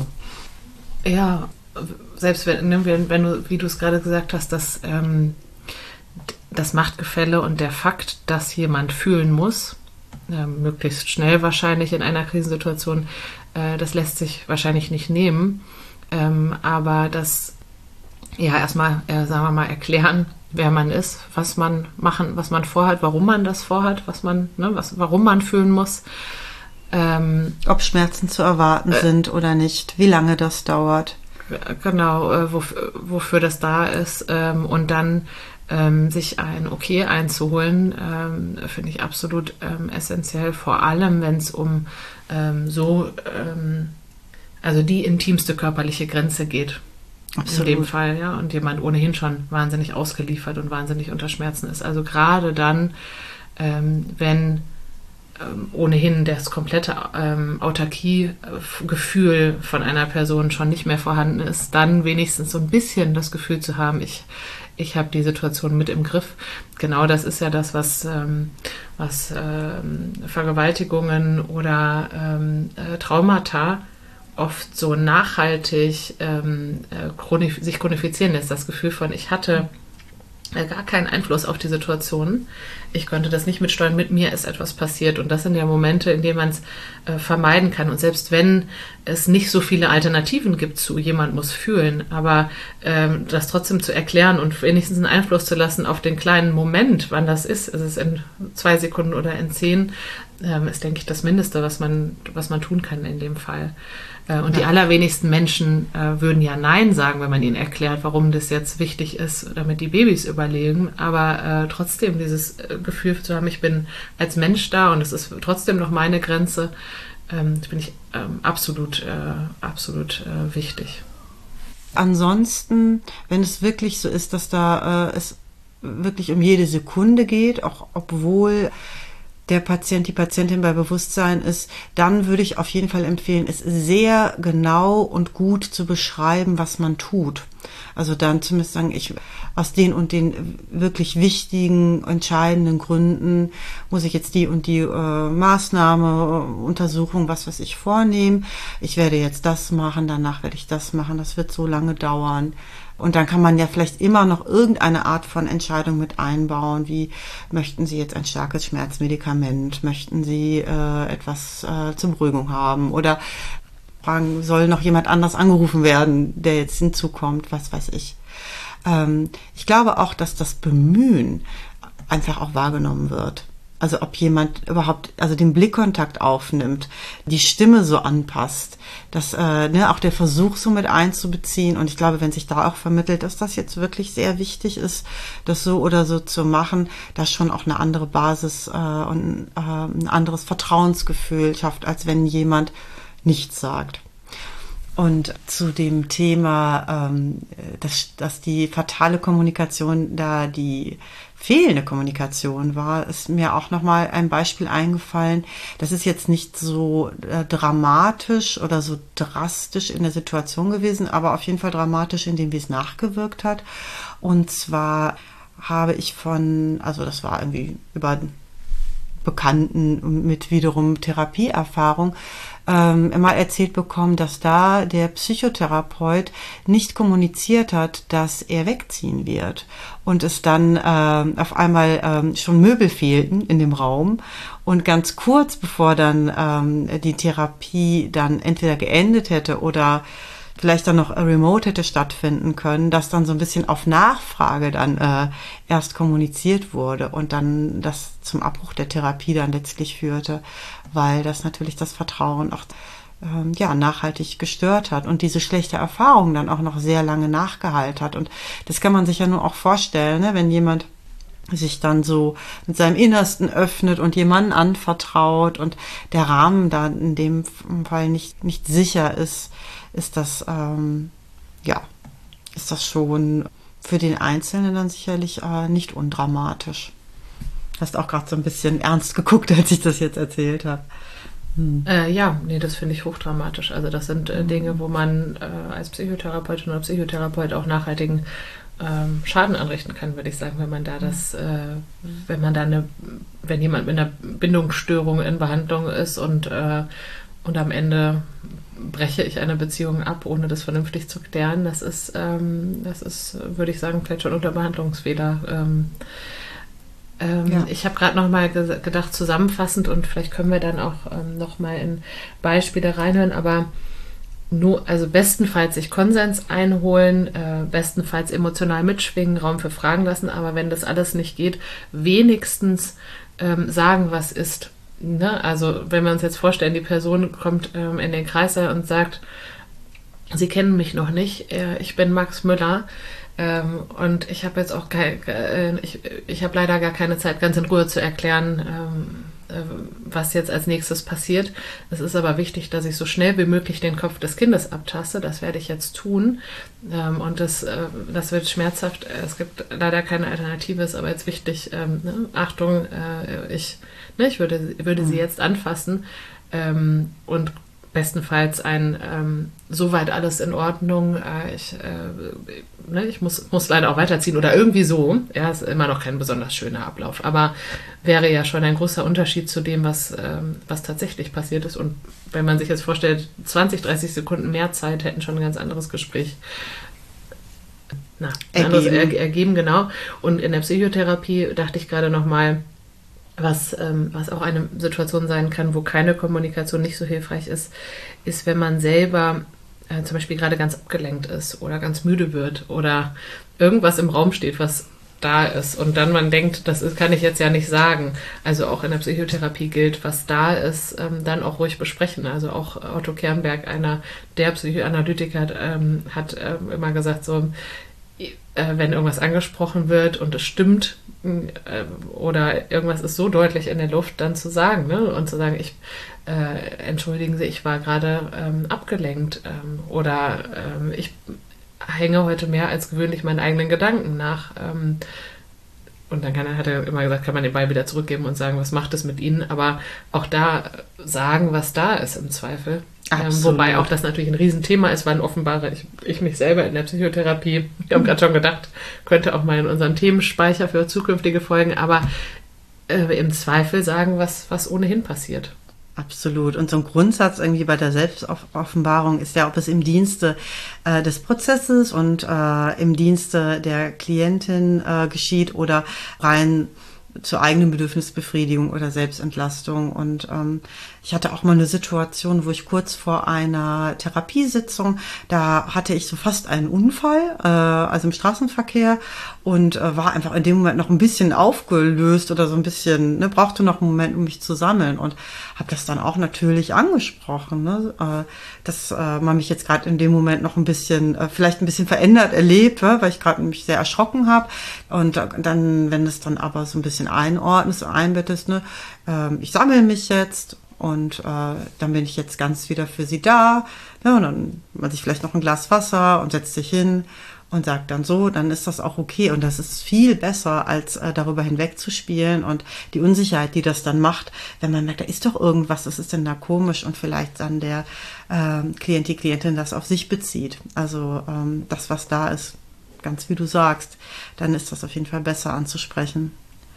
Ja, selbst wenn, wenn, wenn du, wie du es gerade gesagt hast, dass ähm, das Machtgefälle und der Fakt, dass jemand fühlen muss, äh, möglichst schnell wahrscheinlich in einer Krisensituation, äh, das lässt sich wahrscheinlich nicht nehmen, ähm, aber das ja erstmal, äh, sagen wir mal, erklären, wer man ist, was man machen, was man vorhat, warum man das vorhat, was man, ne, was, warum man fühlen muss. Ähm, Ob Schmerzen zu erwarten äh, sind oder nicht, wie lange das dauert. Genau, äh, wofür, wofür das da ist. Ähm, und dann ähm, sich ein Okay einzuholen, ähm, finde ich absolut ähm, essentiell, vor allem wenn es um ähm, so, ähm, also die intimste körperliche Grenze geht. Absolut. In dem Fall, ja, und jemand ohnehin schon wahnsinnig ausgeliefert und wahnsinnig unter Schmerzen ist. Also gerade dann, ähm, wenn ohnehin das komplette ähm, Autarkie-Gefühl von einer Person schon nicht mehr vorhanden ist, dann wenigstens so ein bisschen das Gefühl zu haben, ich, ich habe die Situation mit im Griff. Genau das ist ja das, was, ähm, was ähm, Vergewaltigungen oder ähm, äh, Traumata oft so nachhaltig ähm, äh, chronif- sich chronifizieren lässt. Das Gefühl von, ich hatte gar keinen Einfluss auf die Situation. Ich konnte das nicht mitsteuern, mit mir ist etwas passiert. Und das sind ja Momente, in denen man es äh, vermeiden kann. Und selbst wenn es nicht so viele Alternativen gibt zu jemand muss fühlen, aber ähm, das trotzdem zu erklären und wenigstens einen Einfluss zu lassen auf den kleinen Moment, wann das ist, ist es in zwei Sekunden oder in zehn, ähm, ist, denke ich, das Mindeste, was man, was man tun kann in dem Fall. Und die allerwenigsten Menschen äh, würden ja Nein sagen, wenn man ihnen erklärt, warum das jetzt wichtig ist, damit die Babys überleben. Aber äh, trotzdem dieses äh, Gefühl zu haben, ich bin als Mensch da und es ist trotzdem noch meine Grenze, ähm, finde ich ähm, absolut, äh, absolut äh, wichtig. Ansonsten, wenn es wirklich so ist, dass da äh, es wirklich um jede Sekunde geht, auch obwohl der Patient, die Patientin bei Bewusstsein ist, dann würde ich auf jeden Fall empfehlen, es sehr genau und gut zu beschreiben, was man tut. Also dann zumindest sagen, ich aus den und den wirklich wichtigen, entscheidenden Gründen muss ich jetzt die und die äh, Maßnahme, Untersuchung, was weiß ich, vornehmen. Ich werde jetzt das machen, danach werde ich das machen, das wird so lange dauern. Und dann kann man ja vielleicht immer noch irgendeine Art von Entscheidung mit einbauen, wie möchten Sie jetzt ein starkes Schmerzmedikament, möchten Sie äh, etwas äh, zur Beruhigung haben oder fragen, soll noch jemand anders angerufen werden, der jetzt hinzukommt, was weiß ich. Ähm, ich glaube auch, dass das Bemühen einfach auch wahrgenommen wird. Also ob jemand überhaupt, also den Blickkontakt aufnimmt, die Stimme so anpasst, dass äh, ne, auch der Versuch so mit einzubeziehen. Und ich glaube, wenn sich da auch vermittelt, dass das jetzt wirklich sehr wichtig ist, das so oder so zu machen, das schon auch eine andere Basis äh, und äh, ein anderes Vertrauensgefühl schafft, als wenn jemand nichts sagt. Und zu dem Thema, ähm, dass, dass die fatale Kommunikation da die fehlende Kommunikation war, ist mir auch nochmal ein Beispiel eingefallen. Das ist jetzt nicht so äh, dramatisch oder so drastisch in der Situation gewesen, aber auf jeden Fall dramatisch in dem, wie es nachgewirkt hat. Und zwar habe ich von, also das war irgendwie über Bekannten mit wiederum Therapieerfahrung, ähm, mal erzählt bekommen, dass da der Psychotherapeut nicht kommuniziert hat, dass er wegziehen wird und es dann ähm, auf einmal ähm, schon Möbel fehlten in dem Raum und ganz kurz bevor dann ähm, die Therapie dann entweder geendet hätte oder vielleicht dann noch remote hätte stattfinden können, dass dann so ein bisschen auf Nachfrage dann äh, erst kommuniziert wurde und dann das zum Abbruch der Therapie dann letztlich führte, weil das natürlich das Vertrauen auch ähm, ja nachhaltig gestört hat und diese schlechte Erfahrung dann auch noch sehr lange nachgehalten hat. Und das kann man sich ja nur auch vorstellen, ne? Wenn jemand sich dann so mit seinem Innersten öffnet und jemanden anvertraut und der Rahmen da in dem Fall nicht, nicht sicher ist, ist das, ähm, ja, ist das schon für den Einzelnen dann sicherlich äh, nicht undramatisch. Hast auch gerade so ein bisschen ernst geguckt, als ich das jetzt erzählt habe. Hm. Äh, ja, nee, das finde ich hochdramatisch. Also das sind äh, Dinge, wo man äh, als Psychotherapeutin oder Psychotherapeut auch nachhaltigen ähm, Schaden anrichten kann, würde ich sagen, wenn man da das, äh, wenn man da eine, wenn jemand mit einer Bindungsstörung in Behandlung ist und äh, und am Ende breche ich eine Beziehung ab, ohne das vernünftig zu klären, das ist, ähm, das ist, würde ich sagen, vielleicht schon unter Behandlungsfehler. Ähm, Ähm, ja. Ich habe gerade noch mal ge- gedacht, zusammenfassend, und vielleicht können wir dann auch ähm, noch mal in Beispiele reinhören, aber nur, also bestenfalls sich Konsens einholen, äh, bestenfalls emotional mitschwingen, Raum für Fragen lassen, aber wenn das alles nicht geht, wenigstens ähm, sagen, was ist. Ne? Also wenn wir uns jetzt vorstellen, die Person kommt ähm, in den Kreißsaal und sagt, Sie kennen mich noch nicht, äh, ich bin Max Müller, Ähm, und ich habe jetzt auch kein, äh, ich, ich habe leider gar keine Zeit, ganz in Ruhe zu erklären, ähm, äh, was jetzt als nächstes passiert. Es ist aber wichtig, dass ich so schnell wie möglich den Kopf des Kindes abtaste. Das werde ich jetzt tun. Ähm, und das, äh, das wird schmerzhaft. Es gibt leider keine Alternative, ist aber jetzt wichtig. Ähm, ne? Achtung, äh, ich, ne, ich würde, würde mhm. sie jetzt anfassen ähm, und bestenfalls ein ähm, soweit alles in Ordnung, äh, ich, äh, ne, ich muss, muss leider auch weiterziehen oder irgendwie so. Ja, ist immer noch kein besonders schöner Ablauf, aber wäre ja schon ein großer Unterschied zu dem, was, ähm, was tatsächlich passiert ist. Und wenn man sich jetzt vorstellt, zwanzig, dreißig Sekunden mehr Zeit hätten schon ein ganz anderes Gespräch na, ein anderes ergeben. ergeben, genau. Und in der Psychotherapie dachte ich gerade nochmal, Was, ähm, was auch eine Situation sein kann, wo keine Kommunikation nicht so hilfreich ist, ist, wenn man selber äh, zum Beispiel gerade ganz abgelenkt ist oder ganz müde wird oder irgendwas im Raum steht, was da ist und dann man denkt, das ist, kann ich jetzt ja nicht sagen. Also auch in der Psychotherapie gilt, was da ist, ähm, dann auch ruhig besprechen. Also auch Otto Kernberg, einer der Psychoanalytiker, hat, ähm, hat ähm, immer gesagt, so, äh, wenn irgendwas angesprochen wird und es stimmt, oder irgendwas ist so deutlich in der Luft, dann zu sagen, ne? Und zu sagen, ich äh, entschuldigen Sie, ich war gerade ähm, abgelenkt ähm, oder ähm, ich hänge heute mehr als gewöhnlich meinen eigenen Gedanken nach. Ähm, und dann kann er, hat er immer gesagt, kann man den Ball wieder zurückgeben und sagen, was macht es mit Ihnen? Aber auch da sagen, was da ist im Zweifel. Ähm, wobei auch das natürlich ein Riesenthema ist, wann offenbare ich, ich mich selber in der Psychotherapie. Wir haben gerade schon gedacht, könnte auch mal in unseren Themenspeicher für zukünftige Folgen, aber äh, im Zweifel sagen, was, was ohnehin passiert. Absolut. Und so ein Grundsatz irgendwie bei der Selbstoffenbarung ist ja, ob es im Dienste äh, des Prozesses und äh, im Dienste der Klientin äh, geschieht oder rein zur eigenen Bedürfnisbefriedigung oder Selbstentlastung. Und ähm, ich hatte auch mal eine Situation, wo ich kurz vor einer Therapiesitzung, da hatte ich so fast einen Unfall, äh, also im Straßenverkehr, und äh, war einfach in dem Moment noch ein bisschen aufgelöst oder so ein bisschen, ne, brauchte noch einen Moment, um mich zu sammeln, und habe das dann auch natürlich angesprochen, ne, äh, dass äh, man mich jetzt gerade in dem Moment noch ein bisschen, äh, vielleicht ein bisschen verändert erlebt, ja, weil ich gerade mich sehr erschrocken habe. Und äh, dann, wenn es dann aber so ein bisschen einordnest und einbettest, ne, äh, ich sammle mich jetzt, und äh, dann bin ich jetzt ganz wieder für sie da. Ja, und dann macht sich vielleicht noch ein Glas Wasser und setzt sich hin und sagt dann so, dann ist das auch okay. Und das ist viel besser, als äh, darüber hinwegzuspielen und die Unsicherheit, die das dann macht, wenn man merkt, da ist doch irgendwas, das ist denn da komisch, und vielleicht dann der äh, Klient, die Klientin das auf sich bezieht. Also ähm, das, was da ist, ganz wie du sagst, dann ist das auf jeden Fall besser anzusprechen.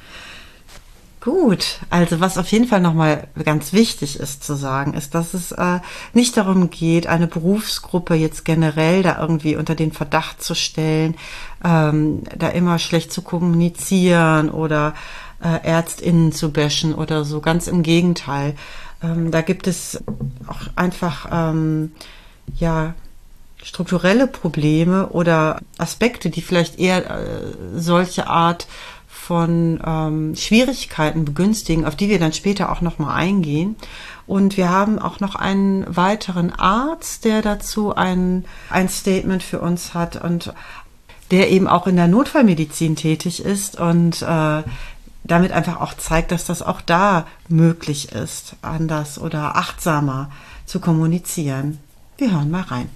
Gut, also was auf jeden Fall nochmal ganz wichtig ist zu sagen, ist, dass es äh, nicht darum geht, eine Berufsgruppe jetzt generell da irgendwie unter den Verdacht zu stellen, ähm, da immer schlecht zu kommunizieren oder äh, ÄrztInnen zu bashen oder so. Ganz im Gegenteil. Ähm, da gibt es auch einfach, ähm, ja, strukturelle Probleme oder Aspekte, die vielleicht eher äh, solche Art von ähm, Schwierigkeiten begünstigen, auf die wir dann später auch nochmal eingehen. Und wir haben auch noch einen weiteren Arzt, der dazu ein, ein Statement für uns hat. Und der eben auch in der Notfallmedizin tätig ist und äh, damit einfach auch zeigt, dass das auch da möglich ist, anders oder achtsamer zu kommunizieren. Wir hören mal rein.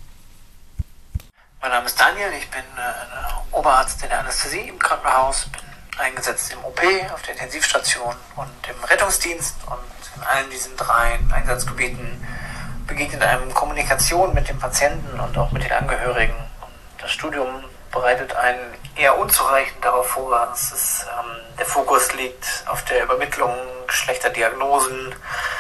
Mein Name ist Daniel, ich bin äh, Oberarzt in der Anästhesie im Krankenhaus, bin eingesetzt im O P, auf der Intensivstation und im Rettungsdienst, und in allen diesen drei Einsatzgebieten begegnet einem Kommunikation mit dem Patienten und auch mit den Angehörigen. Und das Studium bereitet einen eher unzureichend darauf vor. Es ist, ähm, der Fokus liegt auf der Übermittlung schlechter Diagnosen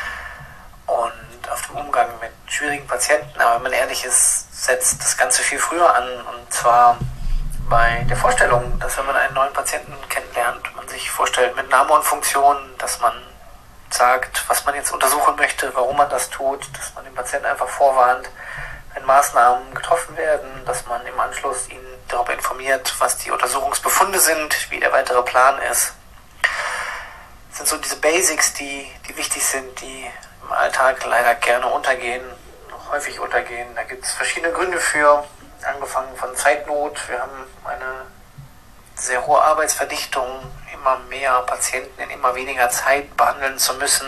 und auf dem Umgang mit schwierigen Patienten. Aber wenn man ehrlich ist, setzt das Ganze viel früher an, und zwar bei der Vorstellung, dass wenn man einen neuen Patienten kennenlernt, man sich vorstellt mit Name und Funktion, dass man sagt, was man jetzt untersuchen möchte, warum man das tut, dass man den Patienten einfach vorwarnt, wenn Maßnahmen getroffen werden, dass man im Anschluss ihn darüber informiert, was die Untersuchungsbefunde sind, wie der weitere Plan ist. Das sind so diese Basics, die, die wichtig sind, die im Alltag leider gerne untergehen, häufig untergehen. Da gibt es verschiedene Gründe für, angefangen von Zeitnot. Wir haben eine sehr hohe Arbeitsverdichtung, immer mehr Patienten in immer weniger Zeit behandeln zu müssen.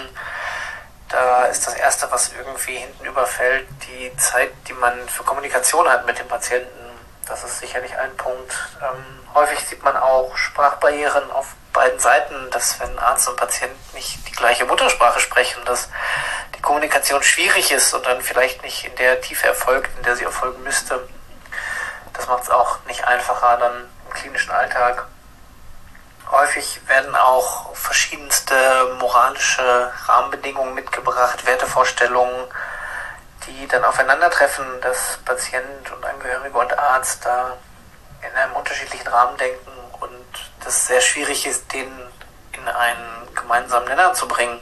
Da ist das Erste, was irgendwie hinten überfällt, die Zeit, die man für Kommunikation hat mit dem Patienten. Das ist sicherlich ein Punkt. Ähm, häufig sieht man auch Sprachbarrieren auf beiden Seiten, dass wenn Arzt und Patient nicht die gleiche Muttersprache sprechen, dass die Kommunikation schwierig ist und dann vielleicht nicht in der Tiefe erfolgt, in der sie erfolgen müsste. Das macht es auch nicht einfacher dann im klinischen Alltag. Häufig werden auch verschiedenste moralische Rahmenbedingungen mitgebracht, Wertevorstellungen, die dann aufeinandertreffen, dass Patient und Angehörige und Arzt da in einem unterschiedlichen Rahmen denken und das sehr schwierig ist, den in einen gemeinsamen Nenner zu bringen.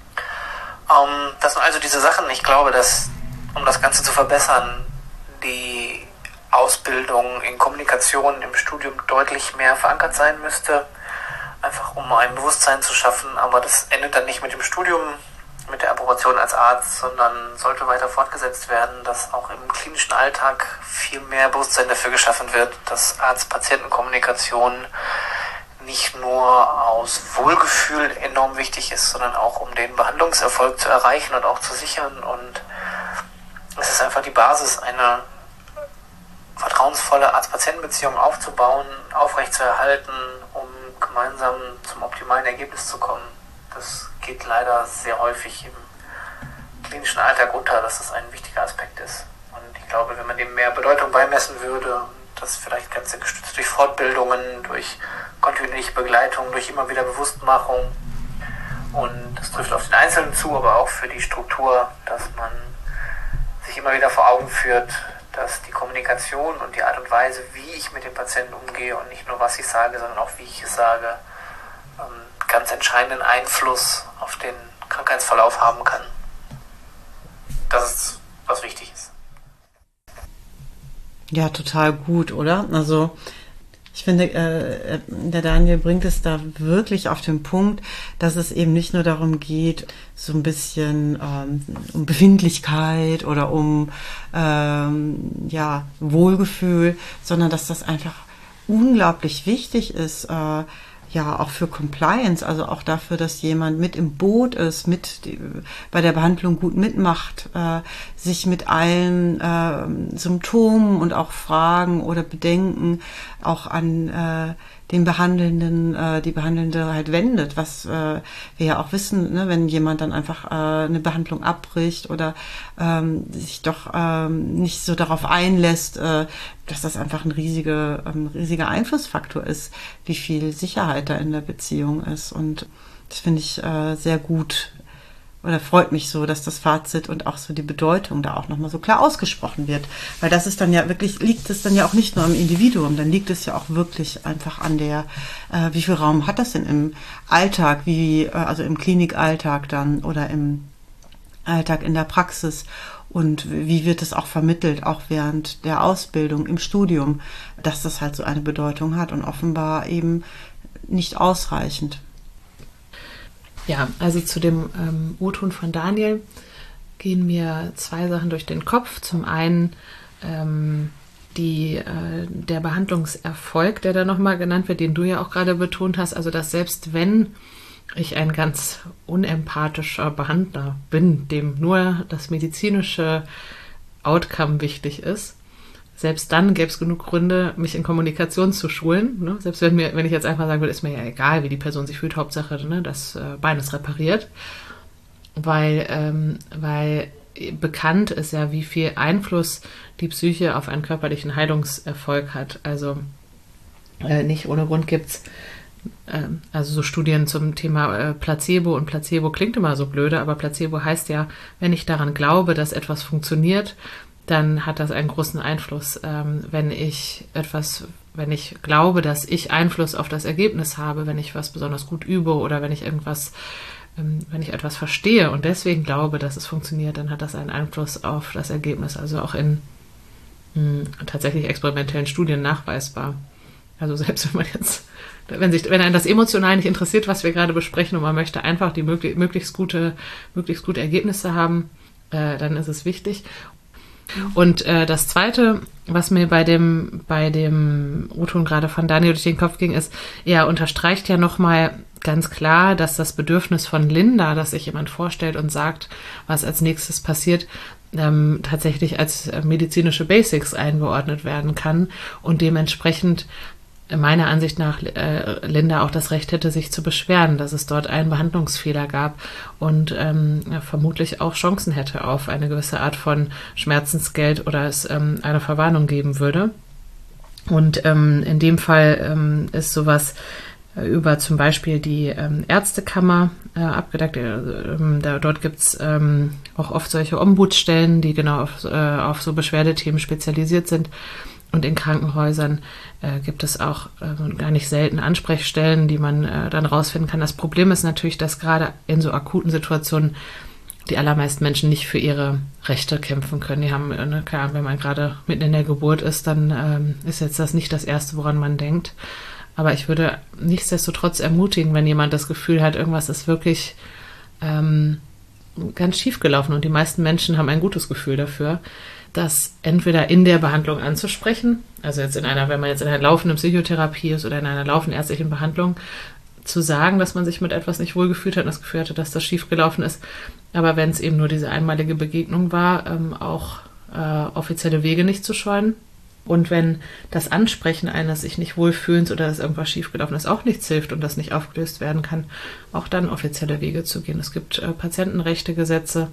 Ähm, das sind also diese Sachen. Ich glaube, dass, um das Ganze zu verbessern, die Ausbildung in Kommunikation im Studium deutlich mehr verankert sein müsste, einfach um ein Bewusstsein zu schaffen. Aber das endet dann nicht mit dem Studium, mit der Approbation als Arzt, sondern sollte weiter fortgesetzt werden, dass auch im klinischen Alltag viel mehr Bewusstsein dafür geschaffen wird, dass Arzt-Patienten-Kommunikation nicht nur aus Wohlgefühl enorm wichtig ist, sondern auch um den Behandlungserfolg zu erreichen und auch zu sichern. Und es ist einfach die Basis, eine vertrauensvolle Arzt-Patienten-Beziehung aufzubauen, aufrechtzuerhalten, um gemeinsam zum optimalen Ergebnis zu kommen. Das geht leider sehr häufig im klinischen Alltag unter, dass das ein wichtiger Aspekt ist. Und ich glaube, wenn man dem mehr Bedeutung beimessen würde, das vielleicht Ganze gestützt durch Fortbildungen, durch kontinuierliche Begleitung, durch immer wieder Bewusstmachung, und das trifft auf den Einzelnen zu, aber auch für die Struktur, dass man sich immer wieder vor Augen führt, dass die Kommunikation und die Art und Weise, wie ich mit dem Patienten umgehe und nicht nur was ich sage, sondern auch wie ich es sage, ganz entscheidenden Einfluss auf den Krankheitsverlauf haben kann. Das ist, was wichtig ist. Ja, total gut, oder? Also ich finde, äh, der Daniel bringt es da wirklich auf den Punkt, dass es eben nicht nur darum geht, so ein bisschen ähm, um Befindlichkeit oder um ähm, ja, Wohlgefühl, sondern dass das einfach unglaublich wichtig ist, äh, ja, auch für Compliance, also auch dafür, dass jemand mit im Boot ist, mit die, bei der Behandlung gut mitmacht, äh, sich mit allen äh, Symptomen und auch Fragen oder Bedenken auch an äh, den Behandelnden, äh, die Behandelnde halt wendet, was äh, wir ja auch wissen, ne, wenn jemand dann einfach äh, eine Behandlung abbricht oder ähm, sich doch ähm, nicht so darauf einlässt, äh, dass das einfach ein riesiger, ein riesiger Einflussfaktor ist, wie viel Sicherheit da in der Beziehung ist. Und das finde ich äh, sehr gut oder freut mich so, dass das Fazit und auch so die Bedeutung da auch nochmal so klar ausgesprochen wird. Weil das ist dann ja wirklich, liegt es dann ja auch nicht nur am Individuum, dann liegt es ja auch wirklich einfach an der, äh, wie viel Raum hat das denn im Alltag, wie, äh, also im Klinikalltag dann oder im Alltag in der Praxis. Und wie wird es auch vermittelt, auch während der Ausbildung, im Studium, dass das halt so eine Bedeutung hat und offenbar eben nicht ausreichend. Ja, also zu dem ähm, O-Ton von Daniel gehen mir zwei Sachen durch den Kopf. Zum einen, ähm, die, äh, der Behandlungserfolg, der da nochmal genannt wird, den du ja auch gerade betont hast, also dass selbst wenn ich ein ganz unempathischer Behandler bin, dem nur das medizinische Outcome wichtig ist, selbst dann gäbe es genug Gründe, mich in Kommunikation zu schulen. Ne? Selbst wenn mir, wenn ich jetzt einfach sagen würde, ist mir ja egal, wie die Person sich fühlt, Hauptsache, ne, das äh, Bein ist repariert. Weil, ähm, weil bekannt ist ja, wie viel Einfluss die Psyche auf einen körperlichen Heilungserfolg hat. Also äh, nicht ohne Grund gibt's äh, also so Studien zum Thema äh, Placebo, und Placebo klingt immer so blöde, aber Placebo heißt ja, wenn ich daran glaube, dass etwas funktioniert, dann hat das einen großen Einfluss. Ähm, wenn ich etwas, wenn ich glaube, dass ich Einfluss auf das Ergebnis habe, wenn ich was besonders gut übe oder wenn ich irgendwas wenn ich etwas verstehe und deswegen glaube, dass es funktioniert, dann hat das einen Einfluss auf das Ergebnis, also auch in mh, tatsächlich experimentellen Studien nachweisbar. Also selbst wenn man jetzt, wenn sich, wenn einen das emotional nicht interessiert, was wir gerade besprechen, und man möchte einfach die möglich, möglichst gute, möglichst gute Ergebnisse haben, äh, dann ist es wichtig. Und äh, das Zweite, was mir bei dem bei dem O-Ton gerade von Daniel durch den Kopf ging, ist, er unterstreicht ja nochmal ganz klar, dass das Bedürfnis von Linda, dass sich jemand vorstellt und sagt, was als nächstes passiert, ähm, tatsächlich als äh, medizinische Basics eingeordnet werden kann und dementsprechend meiner Ansicht nach äh, Linda auch das Recht hätte, sich zu beschweren, dass es dort einen Behandlungsfehler gab und ähm, ja, vermutlich auch Chancen hätte auf eine gewisse Art von Schmerzensgeld oder es ähm, eine Verwarnung geben würde. Und ähm, in dem Fall ähm, ist sowas äh, über zum Beispiel die ähm, Ärztekammer äh, abgedeckt. Äh, äh, da, dort gibt's ähm, auch oft solche Ombudsstellen, die genau auf, äh, auf so Beschwerdethemen spezialisiert sind. Und in Krankenhäusern äh, gibt es auch äh, gar nicht selten Ansprechstellen, die man äh, dann rausfinden kann. Das Problem ist natürlich, dass gerade in so akuten Situationen die allermeisten Menschen nicht für ihre Rechte kämpfen können. Die haben, äh, ne, klar, wenn man gerade mitten in der Geburt ist, dann ähm, ist jetzt das nicht das Erste, woran man denkt. Aber ich würde nichtsdestotrotz ermutigen, wenn jemand das Gefühl hat, irgendwas ist wirklich ähm, ganz schief gelaufen und die meisten Menschen haben ein gutes Gefühl dafür, das entweder in der Behandlung anzusprechen, also jetzt in einer, wenn man jetzt in einer laufenden Psychotherapie ist oder in einer laufenden ärztlichen Behandlung, zu sagen, dass man sich mit etwas nicht wohlgefühlt hat und das Gefühl hatte, dass das schiefgelaufen ist. Aber wenn es eben nur diese einmalige Begegnung war, ähm, auch äh, offizielle Wege nicht zu scheuen. Und wenn das Ansprechen eines sich nicht wohlfühlens oder dass irgendwas schiefgelaufen ist auch nichts hilft und das nicht aufgelöst werden kann, auch dann offizielle Wege zu gehen. Es gibt äh, Patientenrechtegesetze.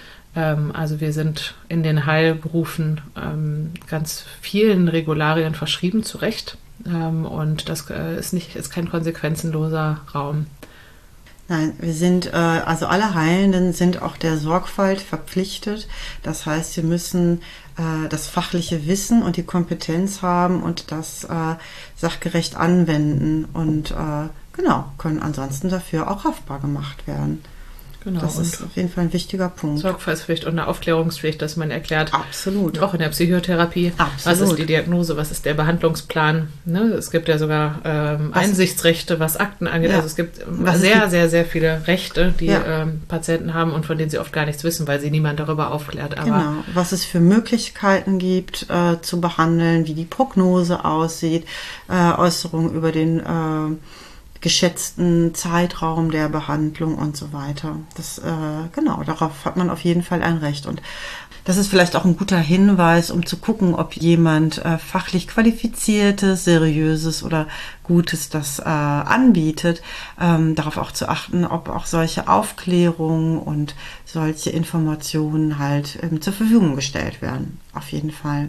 Also wir sind in den Heilberufen ähm, ganz vielen Regularien verschrieben, zu Recht. Ähm, und das äh, ist, nicht, ist kein konsequenzenloser Raum. Nein, wir sind, äh, also alle Heilenden sind auch der Sorgfalt verpflichtet. Das heißt, wir müssen äh, das fachliche Wissen und die Kompetenz haben und das äh, sachgerecht anwenden und äh, genau, können ansonsten dafür auch haftbar gemacht werden. Genau, das ist auf jeden Fall ein wichtiger Punkt. Sorgfaltspflicht und eine Aufklärungspflicht, dass man erklärt, absolut, auch in der Psychotherapie, absolut, was ist die Diagnose, was ist der Behandlungsplan. Ne? Es gibt ja sogar ähm, Einsichtsrechte, was Akten angeht. Ja. Also es gibt was sehr, gibt? sehr, sehr viele Rechte, die ja. ähm, Patienten haben und von denen sie oft gar nichts wissen, weil sie niemand darüber aufklärt. Aber genau, was es für Möglichkeiten gibt, äh, zu behandeln, wie die Prognose aussieht, äh, Äußerungen über den äh, geschätzten Zeitraum der Behandlung und so weiter. Das, äh, genau, darauf hat man auf jeden Fall ein Recht. Und das ist vielleicht auch ein guter Hinweis, um zu gucken, ob jemand äh, fachlich qualifiziertes, seriöses oder Gutes das äh, anbietet, ähm, darauf auch zu achten, ob auch solche Aufklärungen und solche Informationen halt ähm, zur Verfügung gestellt werden. Auf jeden Fall.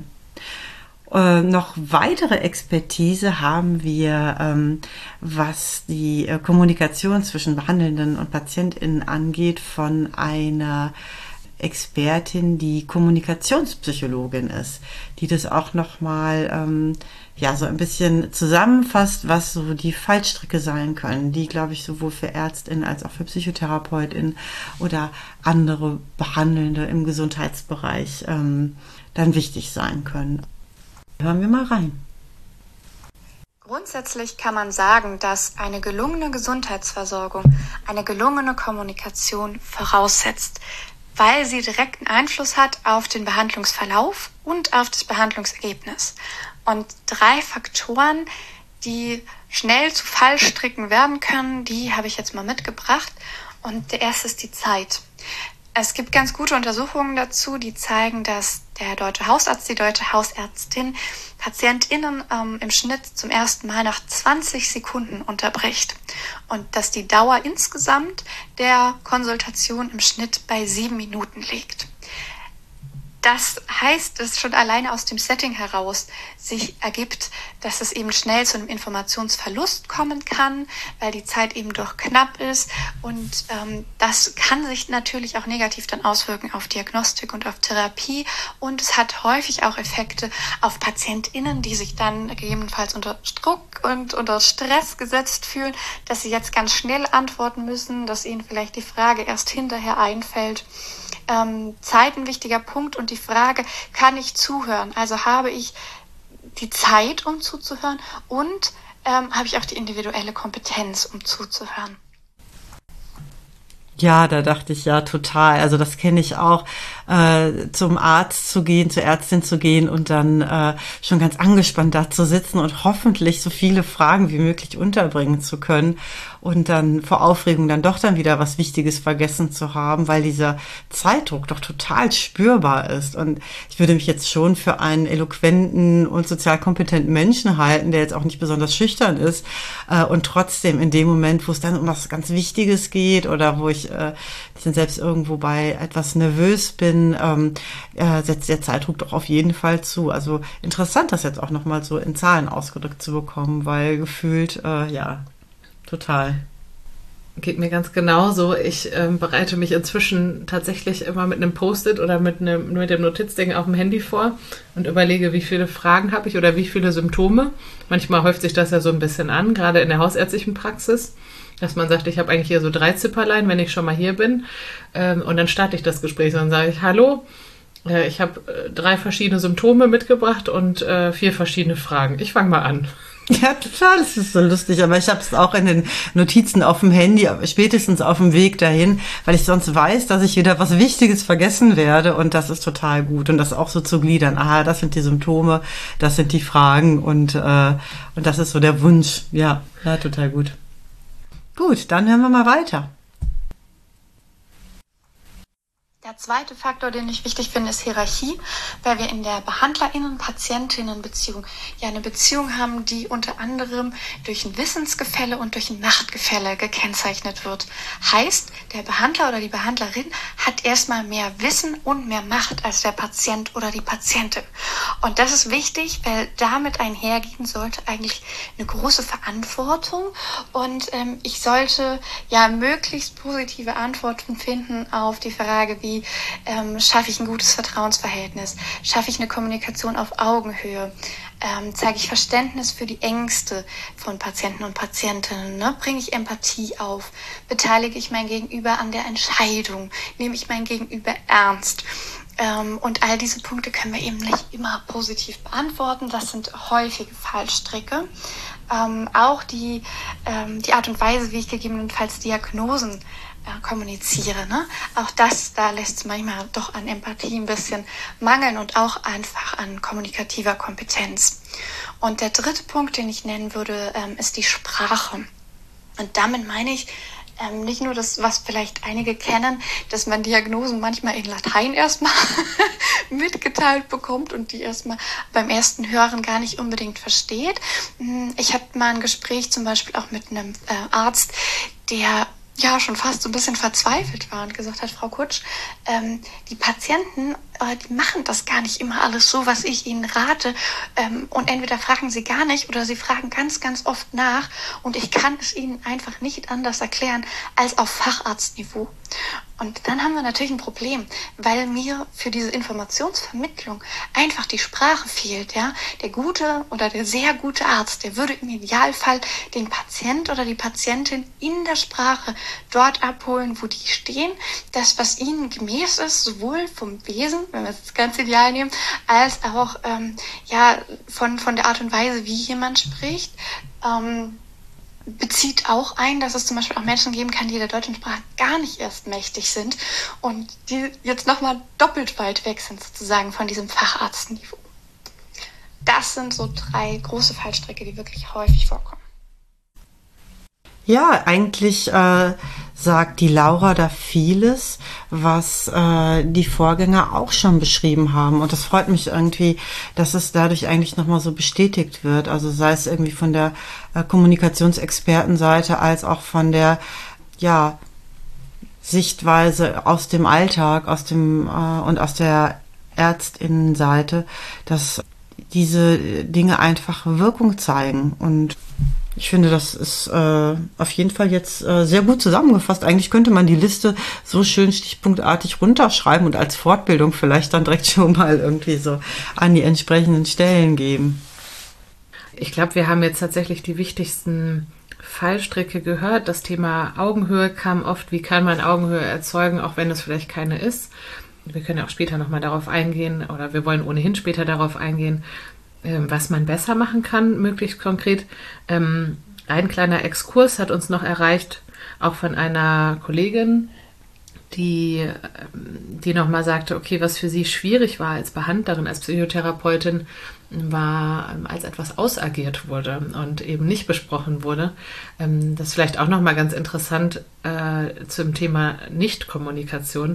Äh, noch weitere Expertise haben wir, ähm, was die äh, Kommunikation zwischen Behandelnden und PatientInnen angeht, von einer Expertin, die Kommunikationspsychologin ist, die das auch nochmal ähm, ja, so ein bisschen zusammenfasst, was so die Fallstricke sein können, die, glaube ich, sowohl für ÄrztInnen als auch für PsychotherapeutInnen oder andere Behandelnde im Gesundheitsbereich ähm, dann wichtig sein können. Hören wir mal rein. Grundsätzlich kann man sagen, dass eine gelungene Gesundheitsversorgung eine gelungene Kommunikation voraussetzt. weil sie direkten Einfluss hat auf den Behandlungsverlauf und auf das Behandlungsergebnis. Und drei Faktoren, die schnell zu Fallstricken werden können, die habe ich jetzt mal mitgebracht. Und der erste ist die Zeit. Es gibt ganz gute Untersuchungen dazu, die zeigen, dass der deutsche Hausarzt, die deutsche Hausärztin PatientInnen ähm, im Schnitt zum ersten Mal nach zwanzig Sekunden unterbricht. Und dass die Dauer insgesamt der Konsultation im Schnitt bei sieben Minuten liegt. Das heißt, dass schon alleine aus dem Setting heraus sich ergibt, dass es eben schnell zu einem Informationsverlust kommen kann, weil die Zeit eben doch knapp ist. Und ähm, das kann sich natürlich auch negativ dann auswirken auf Diagnostik und auf Therapie. Und es hat häufig auch Effekte auf PatientInnen, die sich dann gegebenenfalls unter Druck und unter Stress gesetzt fühlen, dass sie jetzt ganz schnell antworten müssen, dass ihnen vielleicht die Frage erst hinterher einfällt. Ähm, Zeit ein wichtiger Punkt und die Frage, kann ich zuhören? Also habe ich die Zeit, um zuzuhören und ähm, habe ich auch die individuelle Kompetenz, um zuzuhören? Ja, da dachte ich, ja, total. Also das kenne ich auch, äh, zum Arzt zu gehen, zur Ärztin zu gehen und dann äh, schon ganz angespannt da zu sitzen und hoffentlich so viele Fragen wie möglich unterbringen zu können und dann vor Aufregung dann doch dann wieder was Wichtiges vergessen zu haben, weil dieser Zeitdruck doch total spürbar ist. Und ich würde mich jetzt schon für einen eloquenten und sozial kompetenten Menschen halten, der jetzt auch nicht besonders schüchtern ist äh, und trotzdem in dem Moment, wo es dann um was ganz Wichtiges geht oder wo ich äh, ich dann selbst irgendwo bei etwas nervös bin, ähm, äh, setzt der Zeitdruck doch auf jeden Fall zu. Also interessant, das jetzt auch nochmal so in Zahlen ausgedrückt zu bekommen, weil gefühlt, äh, ja, total. Geht mir ganz genauso. Ich ähm, bereite mich inzwischen tatsächlich immer mit einem Post-it oder mit, einem, mit dem Notizding auf dem Handy vor und überlege, wie viele Fragen habe ich oder wie viele Symptome. Manchmal häuft sich das ja so ein bisschen an, gerade in der hausärztlichen Praxis, dass man sagt, ich habe eigentlich hier so drei Zipperlein, wenn ich schon mal hier bin. Ähm, und dann starte ich das Gespräch und dann sage ich, hallo, äh, ich habe äh, drei verschiedene Symptome mitgebracht und äh, vier verschiedene Fragen. Ich fange mal an. Ja, total, das ist so lustig, aber ich habe es auch in den Notizen auf dem Handy, spätestens auf dem Weg dahin, weil ich sonst weiß, dass ich wieder was Wichtiges vergessen werde und das ist total gut und das auch so zu gliedern, aha, das sind die Symptome, das sind die Fragen und, äh, und das ist so der Wunsch, ja, ja, total gut. Gut, dann hören wir mal weiter. Der zweite Faktor, den ich wichtig finde, ist Hierarchie, weil wir in der BehandlerInnen-Patientinnen-Beziehung ja eine Beziehung haben, die unter anderem durch ein Wissensgefälle und durch ein Machtgefälle gekennzeichnet wird. Heißt, der Behandler oder die Behandlerin hat erstmal mehr Wissen und mehr Macht als der Patient oder die Patientin. Und das ist wichtig, weil damit einhergehen sollte eigentlich eine große Verantwortung und ähm, ich sollte ja möglichst positive Antworten finden auf die Frage, wie ähm, schaffe ich ein gutes Vertrauensverhältnis, schaffe ich eine Kommunikation auf Augenhöhe, ähm, zeige ich Verständnis für die Ängste von Patienten und Patientinnen, ne? Bringe ich Empathie auf, beteilige ich mein Gegenüber an der Entscheidung, nehme ich mein Gegenüber ernst. Ähm, und all diese Punkte können wir eben nicht immer positiv beantworten. Das sind häufige Fallstricke. Ähm, auch die, ähm, die Art und Weise, wie ich gegebenenfalls Diagnosen äh, kommuniziere. Ne? Auch das, da lässt es manchmal doch an Empathie ein bisschen mangeln und auch einfach an kommunikativer Kompetenz. Und der dritte Punkt, den ich nennen würde, ähm, ist die Sprache. Und damit meine ich, Ähm, nicht nur das, was vielleicht einige kennen, dass man Diagnosen manchmal in Latein erstmal mitgeteilt bekommt und die erstmal beim ersten Hören gar nicht unbedingt versteht. Ich hatte mal ein Gespräch zum Beispiel auch mit einem äh, Arzt, der ja schon fast so ein bisschen verzweifelt war und gesagt hat, Frau Kutsch, ähm, die Patienten, äh, die machen das gar nicht immer alles so, was ich ihnen rate. Ähm, und entweder fragen sie gar nicht oder sie fragen ganz, ganz oft nach. Und ich kann es ihnen einfach nicht anders erklären als auf Facharztniveau. Und dann haben wir natürlich ein Problem, weil mir für diese Informationsvermittlung einfach die Sprache fehlt. Ja? Der gute oder der sehr gute Arzt, der würde im Idealfall den Patient oder die Patientin in der Sprache dort abholen, wo die stehen. Das, was ihnen gemäß ist, sowohl vom Wesen, wenn wir das ganz ideal nehmen, als auch ähm, ja, von, von der Art und Weise, wie jemand spricht. Ähm, bezieht auch ein, dass es zum Beispiel auch Menschen geben kann, die der deutschen Sprache gar nicht erst mächtig sind und die jetzt nochmal doppelt weit weg sind sozusagen von diesem Facharztniveau. Das sind so drei große Fallstricke, die wirklich häufig vorkommen. Ja, eigentlich äh, sagt die Laura da vieles, was äh, die Vorgänger auch schon beschrieben haben. Und das freut mich irgendwie, dass es dadurch eigentlich nochmal so bestätigt wird. Also sei es irgendwie von der äh, Kommunikationsexpertenseite als auch von der, ja, Sichtweise aus dem Alltag, aus dem äh, und aus der Ärztinnenseite, dass diese Dinge einfach Wirkung zeigen. Und ich finde, das ist äh, auf jeden Fall jetzt äh, sehr gut zusammengefasst. Eigentlich könnte man die Liste so schön stichpunktartig runterschreiben und als Fortbildung vielleicht dann direkt schon mal irgendwie so an die entsprechenden Stellen geben. Ich glaube, wir haben jetzt tatsächlich die wichtigsten Fallstricke gehört. Das Thema Augenhöhe kam oft. Wie kann man Augenhöhe erzeugen, auch wenn es vielleicht keine ist? Wir können ja auch später nochmal darauf eingehen, oder wir wollen ohnehin später darauf eingehen, was man besser machen kann, möglichst konkret. Ähm, ein kleiner Exkurs hat uns noch erreicht, auch von einer Kollegin, die, die nochmal sagte, okay, was für sie schwierig war als Behandlerin, als Psychotherapeutin, war, als etwas ausagiert wurde und eben nicht besprochen wurde. Ähm, das ist vielleicht auch nochmal ganz interessant äh, zum Thema Nichtkommunikation.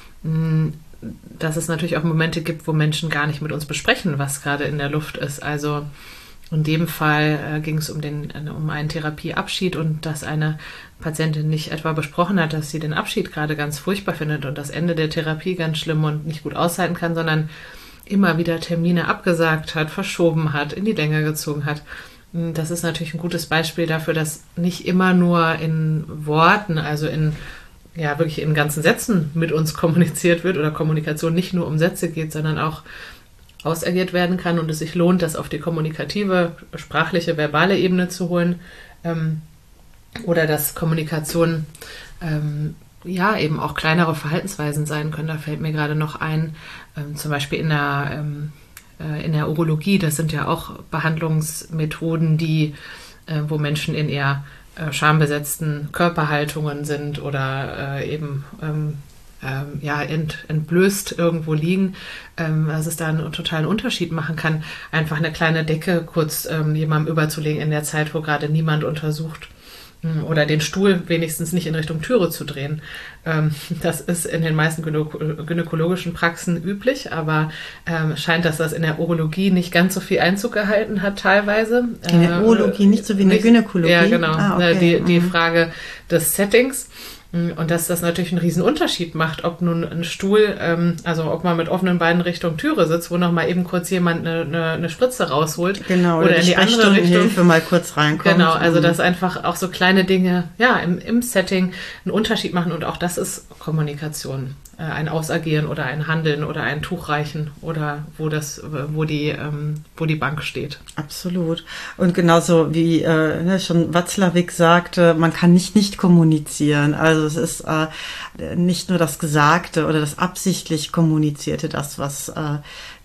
Dass es natürlich auch Momente gibt, wo Menschen gar nicht mit uns besprechen, was gerade in der Luft ist. Also in dem Fall äh, ging es um, den, um einen Therapieabschied und dass eine Patientin nicht etwa besprochen hat, dass sie den Abschied gerade ganz furchtbar findet und das Ende der Therapie ganz schlimm und nicht gut aushalten kann, sondern immer wieder Termine abgesagt hat, verschoben hat, in die Länge gezogen hat. Das ist natürlich ein gutes Beispiel dafür, dass nicht immer nur in Worten, also in ja wirklich in ganzen Sätzen mit uns kommuniziert wird oder Kommunikation nicht nur um Sätze geht, sondern auch ausagiert werden kann und es sich lohnt, das auf die kommunikative, sprachliche, verbale Ebene zu holen ähm, oder dass Kommunikation ähm, ja eben auch kleinere Verhaltensweisen sein können. Da fällt mir gerade noch ein, ähm, zum Beispiel in der, ähm, äh, in der Urologie, das sind ja auch Behandlungsmethoden, die, äh, wo Menschen in eher schambesetzten Körperhaltungen sind oder äh, eben ähm, ähm, ja, ent, entblößt irgendwo liegen, ähm, dass es da einen totalen Unterschied machen kann, einfach eine kleine Decke kurz ähm, jemandem überzulegen in der Zeit, wo gerade niemand untersucht, oder den Stuhl wenigstens nicht in Richtung Türe zu drehen. Ähm, das ist in den meisten gynä- gynäkologischen Praxen üblich, aber ähm, scheint, dass das in der Urologie nicht ganz so viel Einzug gehalten hat teilweise. In der Urologie äh, nicht so wie in der Gynäkologie? Ja, genau. Ah, okay. Die, die mhm. Frage des Settings. Und dass das natürlich einen riesen Unterschied macht, ob nun ein Stuhl, ähm, also ob man mit offenen Beinen Richtung Türe sitzt, wo noch mal eben kurz jemand eine, eine, eine Spritze rausholt. Genau, oder, oder in die andere Richtung. Hilfe mal kurz reinkommt. Genau, also dass einfach auch so kleine Dinge ja im, im Setting einen Unterschied machen und auch das ist Kommunikation. Äh, ein Ausagieren oder ein Handeln oder ein Tuch reichen oder wo das, wo die, ähm, wo die Bank steht. Absolut. Und genauso wie äh, ne, schon Watzlawick sagte, man kann nicht nicht kommunizieren. Also es ist äh, nicht nur das Gesagte oder das absichtlich Kommunizierte, das, was äh,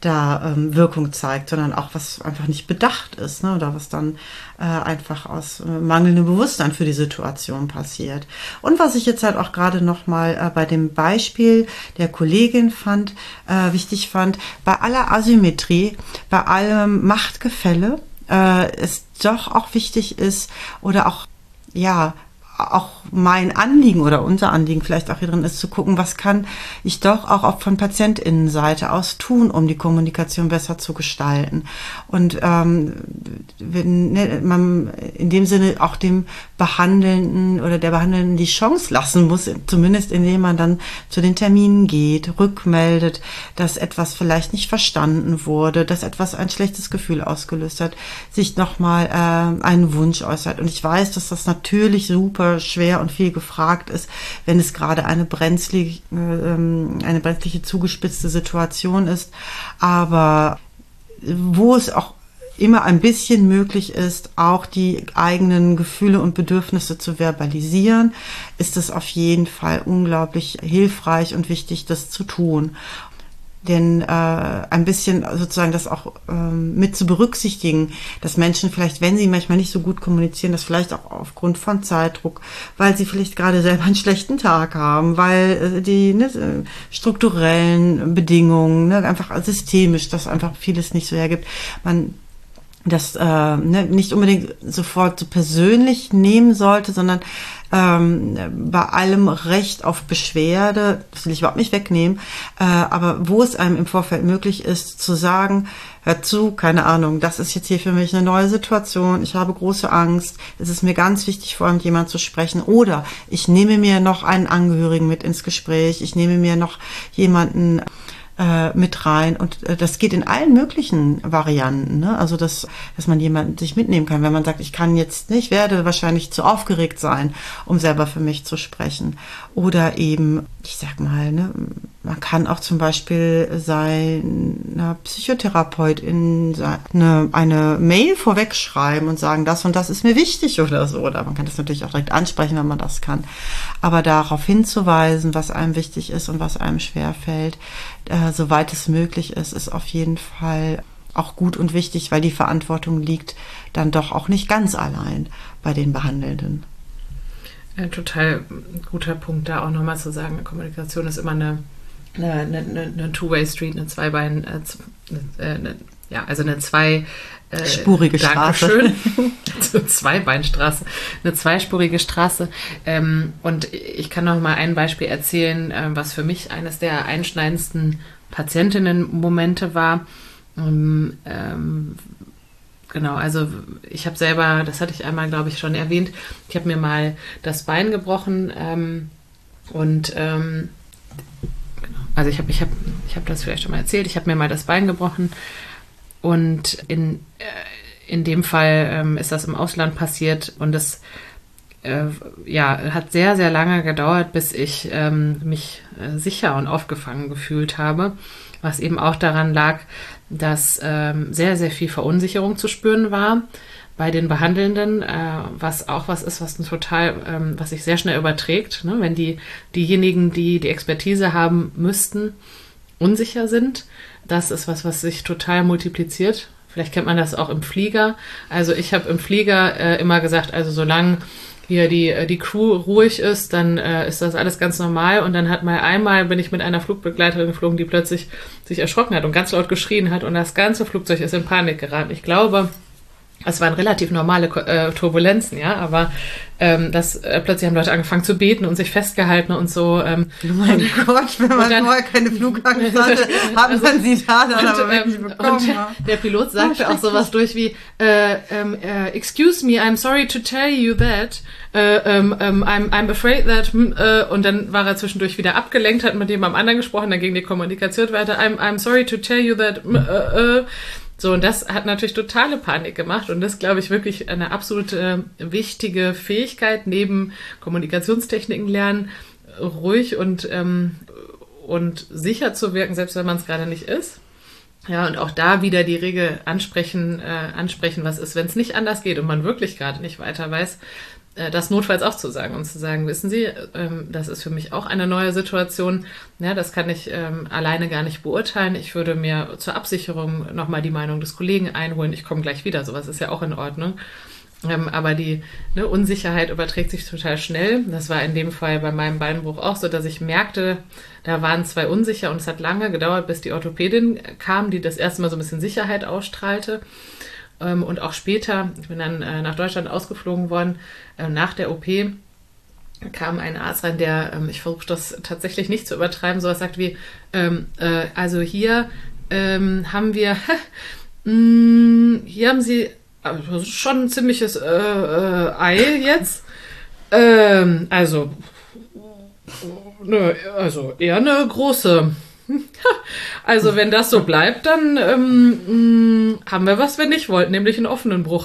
da ähm, Wirkung zeigt, sondern auch was einfach nicht bedacht ist, ne, oder was dann äh, einfach aus äh, mangelndem Bewusstsein für die Situation passiert. Und was ich jetzt halt auch gerade noch mal äh, bei dem Beispiel der Kollegin fand, äh, wichtig fand, bei aller Asymmetrie, bei allem Machtgefälle, äh, es doch auch wichtig ist oder auch, ja, auch mein Anliegen oder unser Anliegen vielleicht auch hier drin ist, zu gucken, was kann ich doch auch, auch von PatientInnenseite aus tun, um die Kommunikation besser zu gestalten. Und ähm, wenn ne, man in dem Sinne auch dem Behandelnden oder der Behandelnden die Chance lassen muss, zumindest indem man dann zu den Terminen geht, rückmeldet, dass etwas vielleicht nicht verstanden wurde, dass etwas ein schlechtes Gefühl ausgelöst hat, sich nochmal äh, einen Wunsch äußert. Und ich weiß, dass das natürlich super schwer und viel gefragt ist, wenn es gerade eine brenzlige, äh, eine brenzliche zugespitzte Situation ist. Aber wo es auch immer ein bisschen möglich ist, auch die eigenen Gefühle und Bedürfnisse zu verbalisieren, ist es auf jeden Fall unglaublich hilfreich und wichtig, das zu tun. den äh, ein bisschen sozusagen das auch ähm, mit zu berücksichtigen, dass Menschen vielleicht, wenn sie manchmal nicht so gut kommunizieren, das vielleicht auch aufgrund von Zeitdruck, weil sie vielleicht gerade selber einen schlechten Tag haben, weil äh, die ne, strukturellen Bedingungen, ne, einfach systemisch, dass einfach vieles nicht so hergibt, man das äh, ne, nicht unbedingt sofort so persönlich nehmen sollte, sondern ähm, bei allem Recht auf Beschwerde, das will ich überhaupt nicht wegnehmen, äh, aber wo es einem im Vorfeld möglich ist, zu sagen, hör zu, keine Ahnung, das ist jetzt hier für mich eine neue Situation, ich habe große Angst, es ist mir ganz wichtig, vor allem mit jemandem zu sprechen, oder ich nehme mir noch einen Angehörigen mit ins Gespräch, ich nehme mir noch jemanden mit rein, und das geht in allen möglichen Varianten, ne? Also dass, dass man jemanden sich mitnehmen kann, wenn man sagt, ich kann jetzt nicht, werde wahrscheinlich zu aufgeregt sein, um selber für mich zu sprechen, oder eben, ich sag mal, ne, man kann auch zum Beispiel seiner Psychotherapeutin eine, eine Mail vorweg schreiben und sagen, das und das ist mir wichtig oder so, oder man kann das natürlich auch direkt ansprechen, wenn man das kann, aber darauf hinzuweisen, was einem wichtig ist und was einem schwerfällt, äh, soweit es möglich ist, ist auf jeden Fall auch gut und wichtig, weil die Verantwortung liegt dann doch auch nicht ganz allein bei den Behandelnden. Ja, total guter Punkt, da auch nochmal zu sagen, Kommunikation ist immer eine, eine, eine, eine Two-Way-Street, eine Zweibein, äh, eine, ja, also eine zwei äh, spurige Straße. Dankeschön. Zweibeinstraße, eine zweispurige Straße. Ähm, und ich kann noch mal ein Beispiel erzählen, äh, was für mich eines der einschneidendsten Patientinnen-Momente war. Ähm, ähm, Genau, also ich habe selber, das hatte ich einmal, glaube ich, schon erwähnt, ich habe mir mal das Bein gebrochen ähm, und ähm, genau, also ich habe ich hab, ich hab das vielleicht schon mal erzählt, ich habe mir mal das Bein gebrochen und in, äh, in dem Fall ähm, ist das im Ausland passiert und das äh, ja, hat sehr, sehr lange gedauert, bis ich ähm, mich äh, sicher und aufgefangen gefühlt habe, was eben auch daran lag, dass ähm, sehr, sehr viel Verunsicherung zu spüren war bei den Behandelnden, äh, was auch was ist, was total, ähm, was sich sehr schnell überträgt, ne? Wenn die diejenigen, die die Expertise haben müssten, unsicher sind. Das ist was, was sich total multipliziert. Vielleicht kennt man das auch im Flieger. Also ich habe im Flieger äh, immer gesagt, also solange hier die, die Crew ruhig ist, dann äh, ist das alles ganz normal. Und dann hat mal einmal, bin ich mit einer Flugbegleiterin geflogen, die plötzlich sich erschrocken hat und ganz laut geschrien hat und das ganze Flugzeug ist in Panik geraten. Ich glaube, es waren relativ normale äh, Turbulenzen, ja, aber ähm, das äh, plötzlich haben Leute angefangen zu beten und sich festgehalten und so. Ähm, oh mein und, Gott, wenn man dann, vorher keine Flugangst hatte, haben man sie da dann aber wirklich ähm, bekommen. Und ja. Der Pilot sagte oh, auch sowas durch wie, äh, ähm, äh, excuse me, I'm sorry to tell you that, äh, ähm, ähm, I'm, I'm afraid that, äh, und dann war er zwischendurch wieder abgelenkt, hat mit jemandem anderen gesprochen, dann ging die Kommunikation weiter, I'm, I'm sorry to tell you that, äh, äh, So, und das hat natürlich totale Panik gemacht und das, glaube ich, wirklich eine absolute äh, wichtige Fähigkeit neben Kommunikationstechniken lernen, ruhig und, ähm, und sicher zu wirken, selbst wenn man es gerade nicht ist. Ja, und auch da wieder die Regel ansprechen, äh, ansprechen, was ist, wenn es nicht anders geht und man wirklich gerade nicht weiter weiß, das notfalls auch zu sagen und zu sagen, wissen Sie, ähm, das ist für mich auch eine neue Situation, ja, das kann ich ähm, alleine gar nicht beurteilen, ich würde mir zur Absicherung nochmal die Meinung des Kollegen einholen, ich komme gleich wieder, sowas ist ja auch in Ordnung, ähm, aber die ne, Unsicherheit überträgt sich total schnell, das war in dem Fall bei meinem Beinbruch auch so, dass ich merkte, da waren zwei unsicher und es hat lange gedauert, bis die Orthopädin kam, die das erste Mal so ein bisschen Sicherheit ausstrahlte. Und auch später, ich bin dann äh, nach Deutschland ausgeflogen worden, äh, nach der O P kam ein Arzt rein, der, ähm, ich versuche das tatsächlich nicht zu übertreiben, sowas sagt wie, ähm, äh, also hier ähm, haben wir, mh, hier haben Sie also schon ein ziemliches äh, äh, Ei jetzt, ähm, also, ne, also eher eine große. Also wenn das so bleibt, dann ähm, haben wir, was wir nicht wollten, nämlich einen offenen Bruch.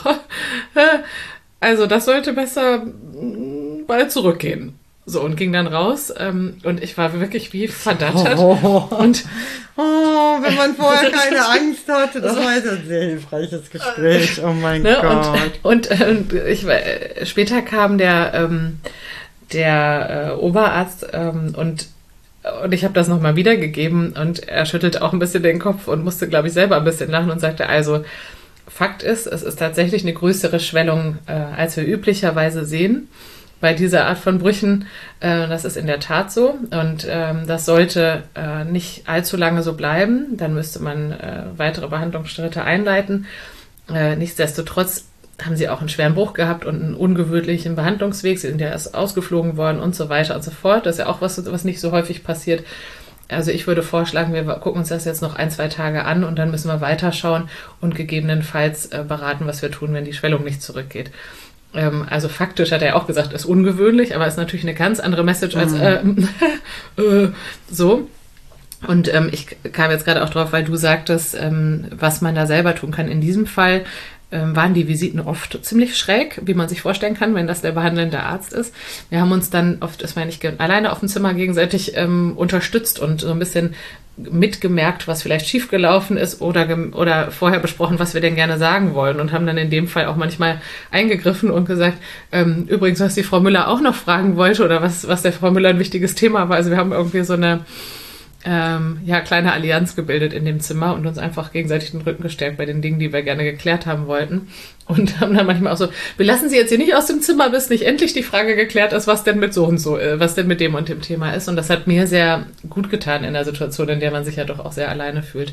Also das sollte besser bald zurückgehen. So, und ging dann raus ähm, und ich war wirklich wie verdattert. Oh, und oh, wenn man vorher keine Angst hatte, das war jetzt ein sehr hilfreiches Gespräch. Oh mein ne, Gott. Und, und, und ich, später kam der, ähm, der äh, Oberarzt ähm, und Und ich habe das nochmal wiedergegeben und er schüttelte auch ein bisschen den Kopf und musste, glaube ich, selber ein bisschen lachen und sagte, also Fakt ist, es ist tatsächlich eine größere Schwellung, äh, als wir üblicherweise sehen bei dieser Art von Brüchen. Äh, das ist in der Tat so und ähm, das sollte äh, nicht allzu lange so bleiben. Dann müsste man äh, weitere Behandlungsschritte einleiten. Äh, nichtsdestotrotz haben sie auch einen schweren Bruch gehabt und einen ungewöhnlichen Behandlungsweg. Sie sind ja erst ausgeflogen worden und so weiter und so fort. Das ist ja auch was, was nicht so häufig passiert. Also ich würde vorschlagen, wir gucken uns das jetzt noch ein, zwei Tage an und dann müssen wir weiterschauen und gegebenenfalls äh, beraten, was wir tun, wenn die Schwellung nicht zurückgeht. Ähm, also faktisch hat er auch gesagt, ist ungewöhnlich, aber ist natürlich eine ganz andere Message als äh, äh, so. Und ähm, ich kam jetzt gerade auch drauf, weil du sagtest, ähm, was man da selber tun kann. In diesem Fall ähm, waren die Visiten oft ziemlich schräg, wie man sich vorstellen kann, wenn das der behandelnde Arzt ist. Wir haben uns dann oft, das meine ich, alleine auf dem Zimmer gegenseitig ähm, unterstützt und so ein bisschen mitgemerkt, was vielleicht schiefgelaufen ist oder, oder vorher besprochen, was wir denn gerne sagen wollen und haben dann in dem Fall auch manchmal eingegriffen und gesagt, ähm, übrigens, was die Frau Müller auch noch fragen wollte oder was, was der Frau Müller ein wichtiges Thema war. Also wir haben irgendwie so eine Ähm, ja, kleine Allianz gebildet in dem Zimmer und uns einfach gegenseitig den Rücken gestärkt bei den Dingen, die wir gerne geklärt haben wollten. Und haben dann manchmal auch so, wir lassen Sie jetzt hier nicht aus dem Zimmer, bis nicht endlich die Frage geklärt ist, was denn mit so und so, äh, was denn mit dem und dem Thema ist. Und das hat mir sehr gut getan in der Situation, in der man sich ja doch auch sehr alleine fühlt.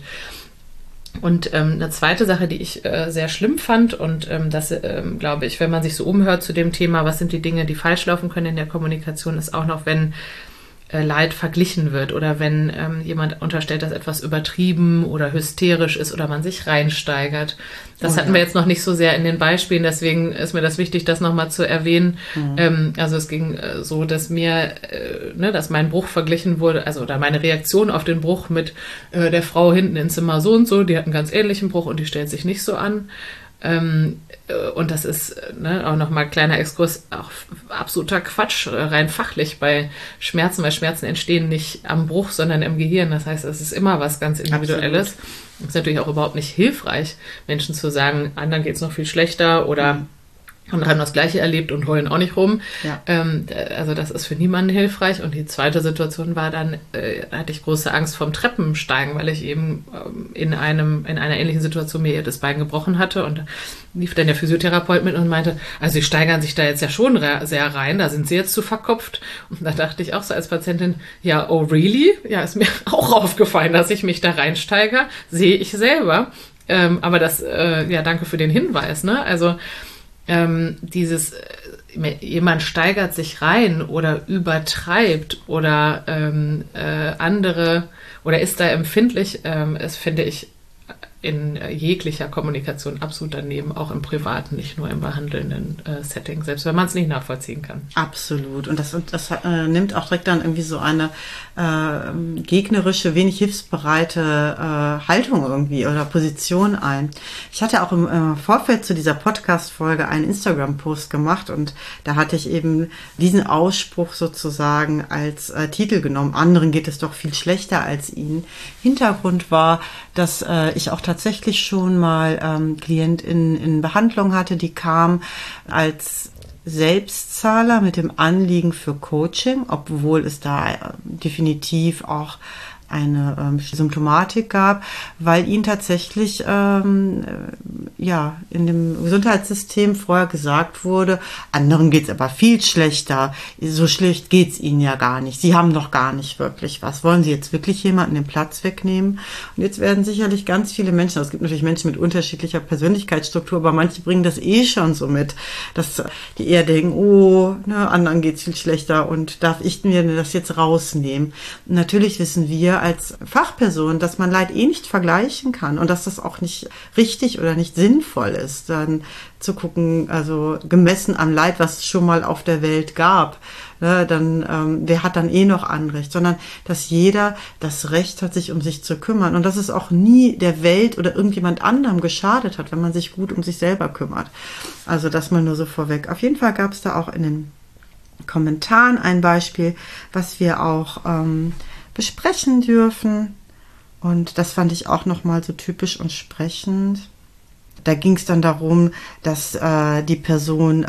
Und ähm, eine zweite Sache, die ich äh, sehr schlimm fand und ähm, das ähm, glaube ich, wenn man sich so umhört zu dem Thema, was sind die Dinge, die falsch laufen können in der Kommunikation, ist auch noch, wenn Leid verglichen wird oder wenn ähm, jemand unterstellt, dass etwas übertrieben oder hysterisch ist oder man sich reinsteigert. Das oh, hatten ja. wir jetzt noch nicht so sehr in den Beispielen, deswegen ist mir das wichtig, das nochmal zu erwähnen. Mhm. Ähm, also es ging äh, so, dass mir, äh, ne, dass mein Bruch verglichen wurde, also oder meine Reaktion auf den Bruch mit äh, der Frau hinten im Zimmer so und so, die hat einen ganz ähnlichen Bruch und die stellt sich nicht so an. Ähm, und das ist ne, auch nochmal ein kleiner Exkurs, auch absoluter Quatsch, rein fachlich bei Schmerzen, weil Schmerzen entstehen nicht am Bruch, sondern im Gehirn. Das heißt, es ist immer was ganz Individuelles. Es ist natürlich auch überhaupt nicht hilfreich, Menschen zu sagen, anderen geht es noch viel schlechter oder mhm. andere haben das Gleiche erlebt und heulen auch nicht rum. Ja. Ähm, also das ist für niemanden hilfreich. Und die zweite Situation war dann, äh, da hatte ich große Angst vom Treppensteigen, weil ich eben ähm, in einem in einer ähnlichen Situation mir das Bein gebrochen hatte. Und da lief dann der Physiotherapeut mit und meinte, also sie steigern sich da jetzt ja schon re- sehr rein, da sind sie jetzt zu verkopft. Und da dachte ich auch so als Patientin, ja, oh really? Ja, ist mir auch aufgefallen, dass ich mich da reinsteige, sehe ich selber. Ähm, aber das, äh, ja, danke für den Hinweis, ne? Also Ähm, dieses, äh, jemand steigert sich rein oder übertreibt oder ähm, äh, andere oder ist da empfindlich, ähm, das finde ich in jeglicher Kommunikation absolut daneben, auch im privaten, nicht nur im behandelnden äh, Setting, selbst wenn man es nicht nachvollziehen kann. Absolut. Und das, das äh, nimmt auch direkt dann irgendwie so eine äh, gegnerische, wenig hilfsbereite äh, Haltung irgendwie oder Position ein. Ich hatte auch im äh, Vorfeld zu dieser Podcast-Folge einen Instagram-Post gemacht und da hatte ich eben diesen Ausspruch sozusagen als äh, Titel genommen. Anderen geht es doch viel schlechter als ihnen. Hintergrund war, dass äh, ich auch tatsächlich schon mal ähm, KlientInnen in Behandlung hatte, die kam als Selbstzahler mit dem Anliegen für Coaching, obwohl es da äh, definitiv auch eine ähm, Symptomatik gab, weil ihnen tatsächlich ähm, äh, ja in dem Gesundheitssystem vorher gesagt wurde, anderen geht's aber viel schlechter, so schlecht geht's ihnen ja gar nicht, sie haben doch gar nicht wirklich was. Wollen sie jetzt wirklich jemanden den Platz wegnehmen? Und jetzt werden sicherlich ganz viele Menschen, es gibt natürlich Menschen mit unterschiedlicher Persönlichkeitsstruktur, aber manche bringen das eh schon so mit, dass die eher denken, oh, ne, anderen geht's viel schlechter und darf ich mir das jetzt rausnehmen? Und natürlich wissen wir als Fachperson, dass man Leid eh nicht vergleichen kann und dass das auch nicht richtig oder nicht sinnvoll ist, dann zu gucken, also gemessen am Leid, was es schon mal auf der Welt gab, ne, dann ähm, wer hat dann eh noch Anrecht, sondern dass jeder das Recht hat, sich um sich zu kümmern und dass es auch nie der Welt oder irgendjemand anderem geschadet hat, wenn man sich gut um sich selber kümmert. Also das mal nur so vorweg. Auf jeden Fall gab es da auch in den Kommentaren ein Beispiel, was wir auch ähm, besprechen dürfen. Und das fand ich auch nochmal so typisch und sprechend. Da ging es dann darum, dass äh, die Person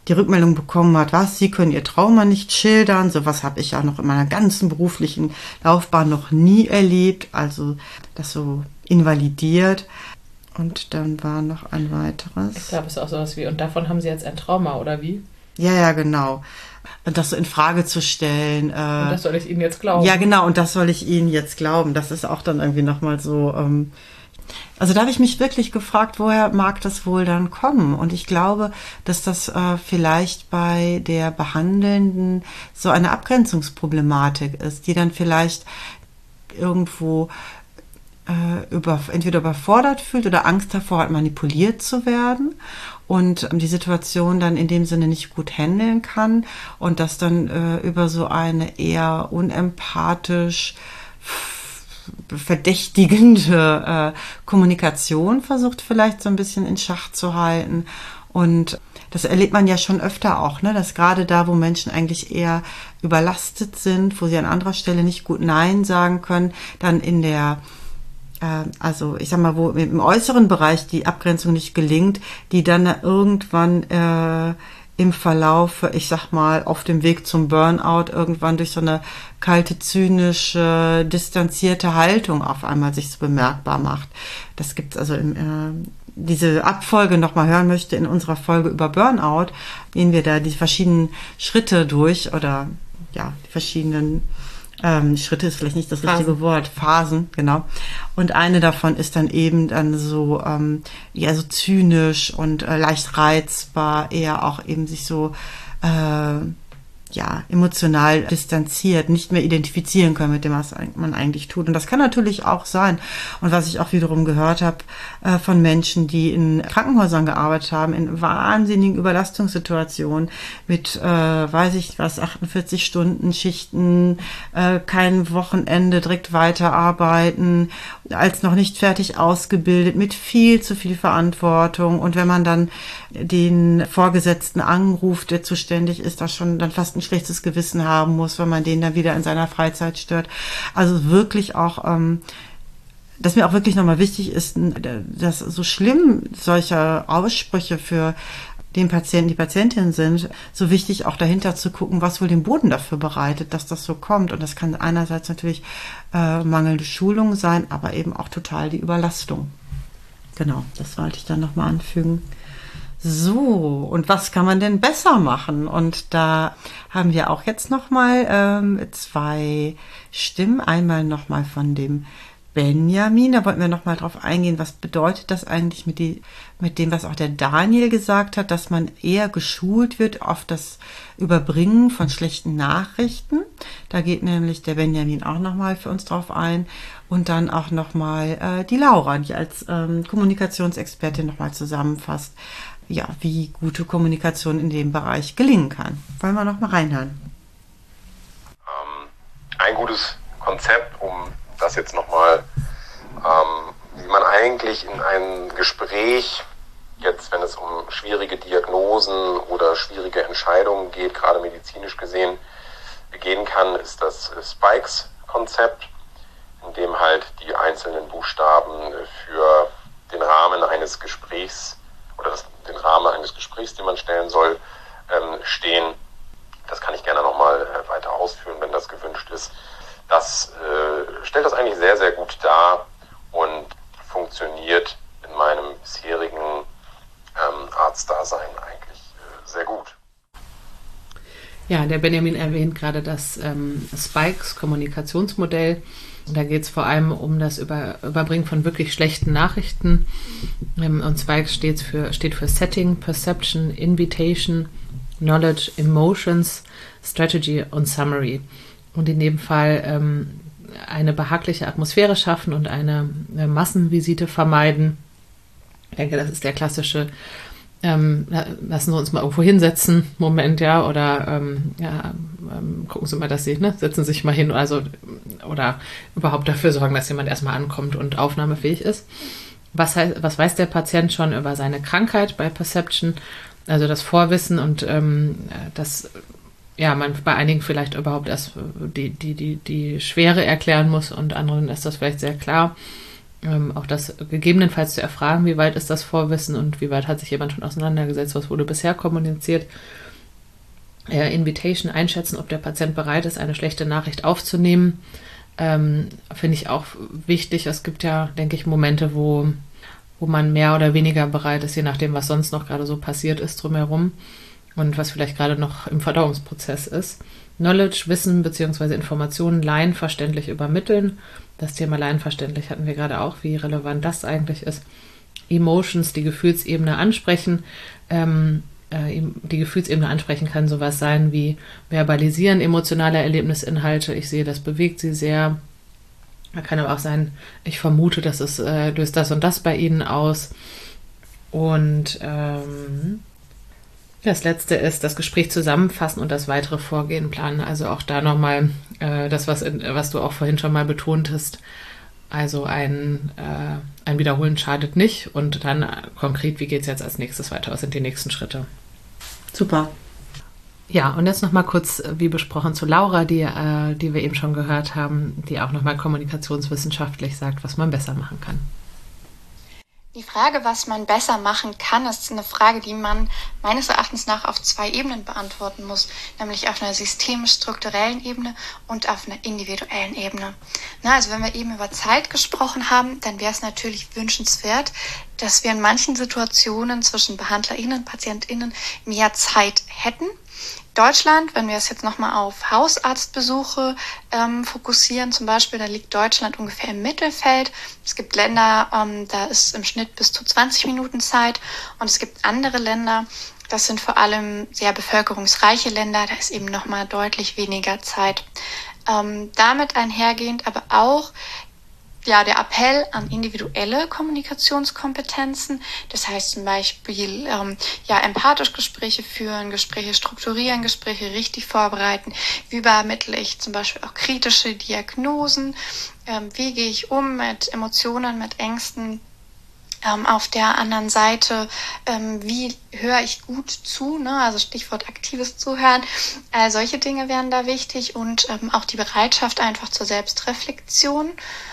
die Rückmeldung bekommen hat, was, Sie können Ihr Trauma nicht schildern. Sowas habe ich auch noch in meiner ganzen beruflichen Laufbahn noch nie erlebt. Also das so invalidiert. Und dann war noch ein weiteres. Ich glaube, es ist auch sowas wie, und davon haben Sie jetzt ein Trauma, oder wie? Ja, ja, genau. Und das so in Frage zu stellen. Äh, und das soll ich Ihnen jetzt glauben. Ja, genau, und das soll ich Ihnen jetzt glauben. Das ist auch dann irgendwie nochmal so... Ähm, Also da habe ich mich wirklich gefragt, woher mag das wohl dann kommen? Und ich glaube, dass das äh, vielleicht bei der Behandelnden so eine Abgrenzungsproblematik ist, die dann vielleicht irgendwo äh, über, entweder überfordert fühlt oder Angst davor hat, manipuliert zu werden und ähm, die Situation dann in dem Sinne nicht gut handeln kann und das dann äh, über so eine eher unempathisch verdächtigende äh, Kommunikation versucht vielleicht so ein bisschen in Schach zu halten. Und das erlebt man ja schon öfter auch, ne? Dass gerade da, wo Menschen eigentlich eher überlastet sind, wo sie an anderer Stelle nicht gut Nein sagen können, dann in der, äh, also ich sag mal, wo im äußeren Bereich die Abgrenzung nicht gelingt, die dann irgendwann äh, im Verlauf, ich sag mal, auf dem Weg zum Burnout irgendwann durch so eine kalte, zynische, distanzierte Haltung auf einmal sich so bemerkbar macht. Das gibt's also im, äh, diese Abfolge nochmal hören möchte in unserer Folge über Burnout, gehen wir da die verschiedenen Schritte durch oder ja, die verschiedenen Ähm, Schritte ist vielleicht nicht das richtige Phasen. Wort, Phasen, genau. Und eine davon ist dann eben dann so, ähm, ja, so zynisch und äh, leicht reizbar, eher auch eben sich so, äh, ja, emotional distanziert, nicht mehr identifizieren können mit dem, was man eigentlich tut. Und das kann natürlich auch sein. Und was ich auch wiederum gehört habe äh, von Menschen, die in Krankenhäusern gearbeitet haben, in wahnsinnigen Überlastungssituationen mit, äh, weiß ich was, achtundvierzig Stunden Schichten, äh, kein Wochenende, direkt weiterarbeiten, als noch nicht fertig ausgebildet, mit viel zu viel Verantwortung. Und wenn man dann den Vorgesetzten anruft, der zuständig ist, da schon dann fast ein schlechtes Gewissen haben muss, wenn man den dann wieder in seiner Freizeit stört. Also wirklich auch, ähm, dass mir auch wirklich nochmal wichtig ist, dass so schlimm solche Aussprüche für den Patienten, die Patientin sind, so wichtig auch dahinter zu gucken, was wohl den Boden dafür bereitet, dass das so kommt. Und das kann einerseits natürlich äh, mangelnde Schulung sein, aber eben auch total die Überlastung. Genau, das wollte ich dann nochmal anfügen. So, und was kann man denn besser machen? Und da haben wir auch jetzt nochmal ähm, zwei Stimmen. Einmal nochmal von dem Benjamin, da wollten wir nochmal drauf eingehen, was bedeutet das eigentlich mit, die, mit dem, was auch der Daniel gesagt hat, dass man eher geschult wird auf das Überbringen von schlechten Nachrichten. Da geht nämlich der Benjamin auch nochmal für uns drauf ein. Und dann auch nochmal äh, die Laura, die als ähm, Kommunikationsexpertin nochmal zusammenfasst, ja, wie gute Kommunikation in dem Bereich gelingen kann. Wollen wir noch mal reinhören? Ähm, ein gutes Konzept, um das jetzt nochmal, ähm, wie man eigentlich in ein Gespräch, jetzt wenn es um schwierige Diagnosen oder schwierige Entscheidungen geht, gerade medizinisch gesehen, gehen kann, ist das Spikes-Konzept, in dem halt die einzelnen Buchstaben für den Rahmen eines Gesprächs oder das, den Rahmen eines Gesprächs, den man stellen soll, ähm, stehen. Das kann ich gerne nochmal äh, weiter ausführen, wenn das gewünscht ist. Das äh, stellt das eigentlich sehr, sehr gut dar und funktioniert in meinem bisherigen ähm, Arztdasein eigentlich äh, sehr gut. Ja, der Benjamin erwähnt gerade das ähm, Spikes-Kommunikationsmodell. Da geht es vor allem um das Über- Überbringen von wirklich schlechten Nachrichten. Ähm, und Spikes steht für, steht für Setting, Perception, Invitation, Knowledge, Emotions, Strategy und Summary. Und in dem Fall ähm, eine behagliche Atmosphäre schaffen und eine, eine Massenvisite vermeiden. Ich denke, das ist der klassische Ähm, lassen Sie uns mal irgendwo hinsetzen, Moment, ja, oder ähm, ja, ähm, gucken Sie mal, dass Sie, ne, setzen Sie sich mal hin, also oder überhaupt dafür sorgen, dass jemand erstmal ankommt und aufnahmefähig ist. Was heißt, was weiß der Patient schon über seine Krankheit bei Perception? Also das Vorwissen und ähm, das, ja, man bei einigen vielleicht überhaupt erst die, die, die, die Schwere erklären muss und anderen ist das vielleicht sehr klar. ähm, auch das gegebenenfalls zu erfragen, wie weit ist das Vorwissen und wie weit hat sich jemand schon auseinandergesetzt, was wurde bisher kommuniziert. Äh, Invitation einschätzen, ob der Patient bereit ist, eine schlechte Nachricht aufzunehmen, ähm, finde ich auch wichtig. Es gibt ja, denke ich, Momente, wo, wo man mehr oder weniger bereit ist, je nachdem, was sonst noch gerade so passiert ist drumherum und was vielleicht gerade noch im Verdauungsprozess ist. Knowledge, Wissen bzw. Informationen laienverständlich übermitteln. Das Thema laienverständlich hatten wir gerade auch, wie relevant das eigentlich ist. Emotions, die Gefühlsebene ansprechen. Ähm, äh, die Gefühlsebene ansprechen kann sowas sein wie verbalisieren emotionale Erlebnisinhalte. Ich sehe, das bewegt sie sehr. Da kann aber auch sein, ich vermute, dass es äh, löst das und das bei Ihnen aus. Und ähm, das letzte ist das Gespräch zusammenfassen und das weitere Vorgehen planen. Also auch da nochmal äh, das, was, in, was du auch vorhin schon mal betont hast. Also ein, äh, ein Wiederholen schadet nicht. Und dann äh, konkret, wie geht es jetzt als nächstes weiter? Was sind die nächsten Schritte? Super. Ja, und jetzt nochmal kurz, wie besprochen, zu Laura, die, äh, die wir eben schon gehört haben, die auch nochmal kommunikationswissenschaftlich sagt, was man besser machen kann. Die Frage, was man besser machen kann, ist eine Frage, die man meines Erachtens nach auf zwei Ebenen beantworten muss, nämlich auf einer systemisch-strukturellen Ebene und auf einer individuellen Ebene. Na, also wenn wir eben über Zeit gesprochen haben, dann wäre es natürlich wünschenswert, dass wir in manchen Situationen zwischen BehandlerInnen und PatientInnen mehr Zeit hätten. Deutschland, wenn wir es jetzt nochmal auf Hausarztbesuche ähm, fokussieren, zum Beispiel, da liegt Deutschland ungefähr im Mittelfeld. Es gibt Länder, ähm, da ist im Schnitt bis zu zwanzig Minuten Zeit und es gibt andere Länder, das sind vor allem sehr bevölkerungsreiche Länder, da ist eben nochmal deutlich weniger Zeit. Ähm, damit einhergehend aber auch ja, der Appell an individuelle Kommunikationskompetenzen, das heißt zum Beispiel ähm, ja, empathisch Gespräche führen, Gespräche strukturieren, Gespräche richtig vorbereiten, wie übermittle ich zum Beispiel auch kritische Diagnosen, ähm, wie gehe ich um mit Emotionen, mit Ängsten, ähm, auf der anderen Seite, ähm, wie höre ich gut zu, ne? Also Stichwort aktives Zuhören, äh, solche Dinge wären da wichtig und ähm, auch die Bereitschaft einfach zur Selbstreflexion.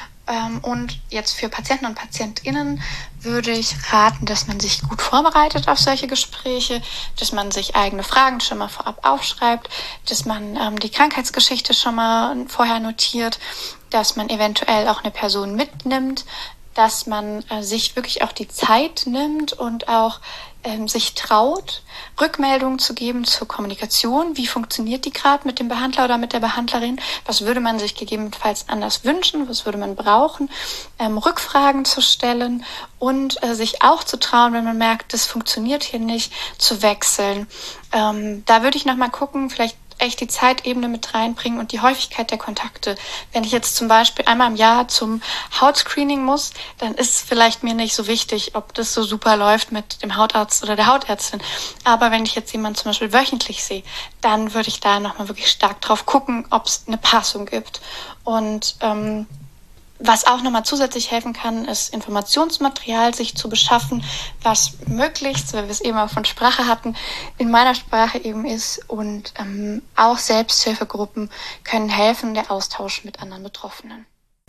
Und jetzt für Patienten und PatientInnen würde ich raten, dass man sich gut vorbereitet auf solche Gespräche, dass man sich eigene Fragen schon mal vorab aufschreibt, dass man ähm, die Krankheitsgeschichte schon mal vorher notiert, dass man eventuell auch eine Person mitnimmt, dass man äh, sich wirklich auch die Zeit nimmt und auch ähm, sich traut, Rückmeldungen zu geben zur Kommunikation. Wie funktioniert die gerade mit dem Behandler oder mit der Behandlerin? Was würde man sich gegebenenfalls anders wünschen? Was würde man brauchen? Ähm, Rückfragen zu stellen und äh, sich auch zu trauen, wenn man merkt, das funktioniert hier nicht, zu wechseln. Ähm, da würde ich nochmal gucken, vielleicht echt die Zeitebene mit reinbringen und die Häufigkeit der Kontakte. Wenn ich jetzt zum Beispiel einmal im Jahr zum Hautscreening muss, dann ist es vielleicht mir nicht so wichtig, ob das so super läuft mit dem Hautarzt oder der Hautärztin. Aber wenn ich jetzt jemanden zum Beispiel wöchentlich sehe, dann würde ich da nochmal wirklich stark drauf gucken, ob es eine Passung gibt. Und ähm, was auch nochmal zusätzlich helfen kann, ist Informationsmaterial sich zu beschaffen, was möglichst, weil wir es eben auch von Sprache hatten, in meiner Sprache eben ist. Und ähm, auch Selbsthilfegruppen können helfen, der Austausch mit anderen Betroffenen.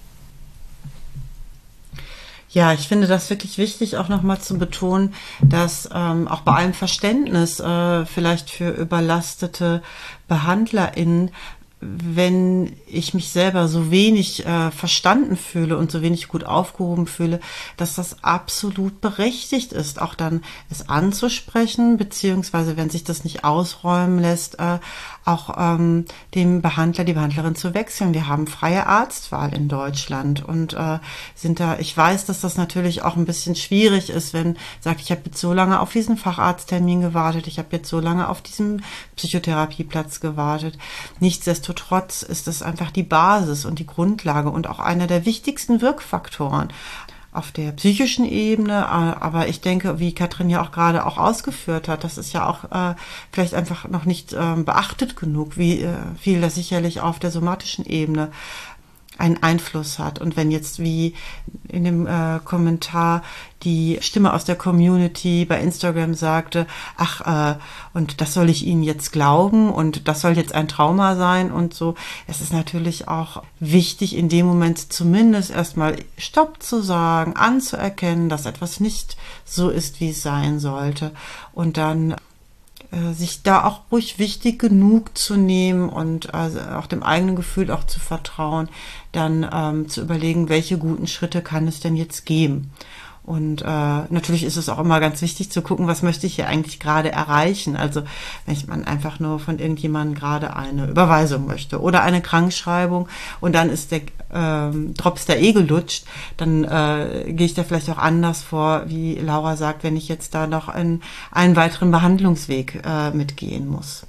Ja, ich finde das wirklich wichtig, auch nochmal zu betonen, dass ähm, auch bei allem Verständnis äh, vielleicht für überlastete BehandlerInnen, wenn ich mich selber so wenig äh, verstanden fühle und so wenig gut aufgehoben fühle, dass das absolut berechtigt ist, auch dann es anzusprechen, beziehungsweise wenn sich das nicht ausräumen lässt, äh, auch ähm, dem Behandler, die Behandlerin zu wechseln. Wir haben freie Arztwahl in Deutschland und äh, sind da, ich weiß, dass das natürlich auch ein bisschen schwierig ist, wenn sagt, ich habe jetzt so lange auf diesen Facharzttermin gewartet, ich habe jetzt so lange auf diesen Psychotherapieplatz gewartet. Nichtsdestotrotz ist es einfach die Basis und die Grundlage und auch einer der wichtigsten Wirkfaktoren auf der psychischen Ebene, aber ich denke, wie Katrin ja auch gerade auch ausgeführt hat, das ist ja auch äh, vielleicht einfach noch nicht äh, beachtet genug, wie äh, viel das sicherlich auf der somatischen Ebene einen Einfluss hat. Und wenn jetzt wie in dem äh, Kommentar die Stimme aus der Community bei Instagram sagte, ach, äh, und das soll ich Ihnen jetzt glauben und das soll jetzt ein Trauma sein und so. Es ist natürlich auch wichtig, in dem Moment zumindest erstmal Stopp zu sagen, anzuerkennen, dass etwas nicht so ist, wie es sein sollte. Und dann sich da auch ruhig wichtig genug zu nehmen und also auch dem eigenen Gefühl auch zu vertrauen, dann ähm, zu überlegen, welche guten Schritte kann es denn jetzt geben. Und äh, natürlich ist es auch immer ganz wichtig zu gucken, was möchte ich hier eigentlich gerade erreichen. Also wenn man einfach nur von irgendjemandem gerade eine Überweisung möchte oder eine Krankschreibung und dann ist der ähm, Drops der eh gelutscht, dann äh, gehe ich da vielleicht auch anders vor, wie Laura sagt, wenn ich jetzt da noch in einen weiteren Behandlungsweg äh, mitgehen muss.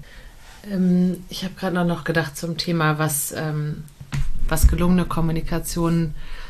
Ähm, ich habe gerade noch gedacht zum Thema, was, ähm, was gelungene Kommunikation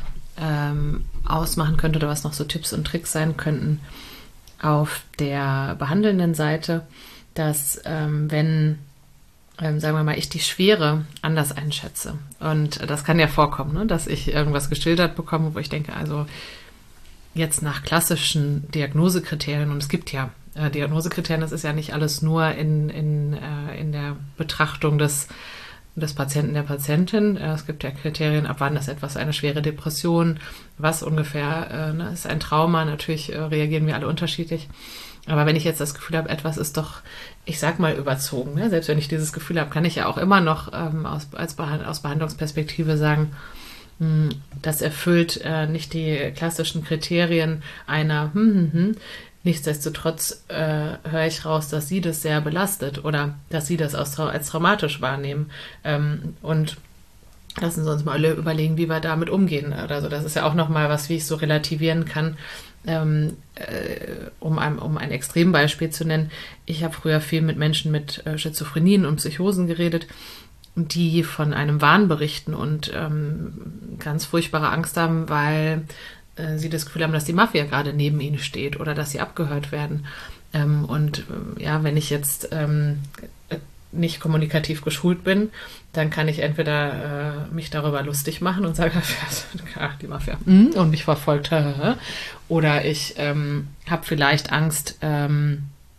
ähm, ausmachen könnte oder was noch so Tipps und Tricks sein könnten auf der behandelnden Seite, dass ähm, wenn, ähm, sagen wir mal, ich die Schwere anders einschätze und das kann ja vorkommen, ne, dass ich irgendwas geschildert bekomme, wo ich denke, also jetzt nach klassischen Diagnosekriterien, und es gibt ja äh, Diagnosekriterien, das ist ja nicht alles nur in, in, äh, in der Betrachtung des des Patienten, der Patientin. Es gibt ja Kriterien, ab wann ist etwas eine schwere Depression, was ungefähr äh, ne, ist ein Trauma. Natürlich äh, reagieren wir alle unterschiedlich. Aber wenn ich jetzt das Gefühl habe, etwas ist doch, ich sag mal, überzogen, ne? Selbst wenn ich dieses Gefühl habe, kann ich ja auch immer noch ähm, aus, als Behand- aus Behandlungsperspektive sagen, mh, das erfüllt äh, nicht die klassischen Kriterien einer hm, hm, hm. Nichtsdestotrotz äh, höre ich raus, dass sie das sehr belastet oder dass sie das als, als traumatisch wahrnehmen. Ähm, und lassen Sie uns mal alle überlegen, wie wir damit umgehen. Also das ist ja auch nochmal was, wie ich so relativieren kann, ähm, äh, um, ein, um ein Extrembeispiel zu nennen. Ich habe früher viel mit Menschen mit äh, Schizophrenien und Psychosen geredet, die von einem Wahn berichten und ähm, ganz furchtbare Angst haben, weil sie das Gefühl haben, dass die Mafia gerade neben ihnen steht oder dass sie abgehört werden. Ähm, und äh, ja, wenn ich jetzt ähm, nicht kommunikativ geschult bin, dann kann ich entweder äh, mich darüber lustig machen und sagen, ach, die Mafia mm, und mich verfolgt, oder ich ähm, habe vielleicht Angst, ähm,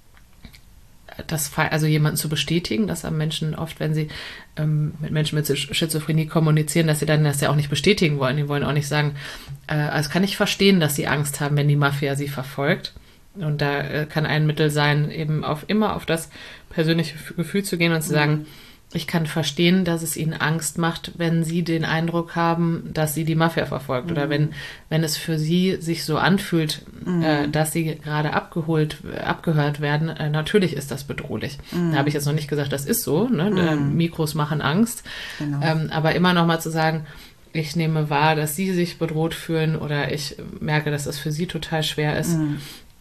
das, also jemanden zu bestätigen. Das haben Menschen oft, wenn sie ähm, mit Menschen mit Schizophrenie kommunizieren, dass sie dann das ja auch nicht bestätigen wollen. Die wollen auch nicht sagen, äh, also kann ich verstehen, dass sie Angst haben, wenn die Mafia sie verfolgt. Und da äh, kann ein Mittel sein, eben auf immer auf das persönliche Gefühl zu gehen und zu sagen, mhm. ich kann verstehen, dass es ihnen Angst macht, wenn sie den Eindruck haben, dass sie die Mafia verfolgt. Mhm. Oder wenn, wenn es für sie sich so anfühlt, mhm. äh, dass sie gerade abgeholt, abgehört werden. Äh, natürlich ist das bedrohlich. Mhm. Da habe ich jetzt noch nicht gesagt, das ist so. Ne? Mhm. Äh, Mikros machen Angst. Genau. Ähm, aber immer noch mal zu sagen, ich nehme wahr, dass sie sich bedroht fühlen oder ich merke, dass es für sie total schwer ist. Mhm.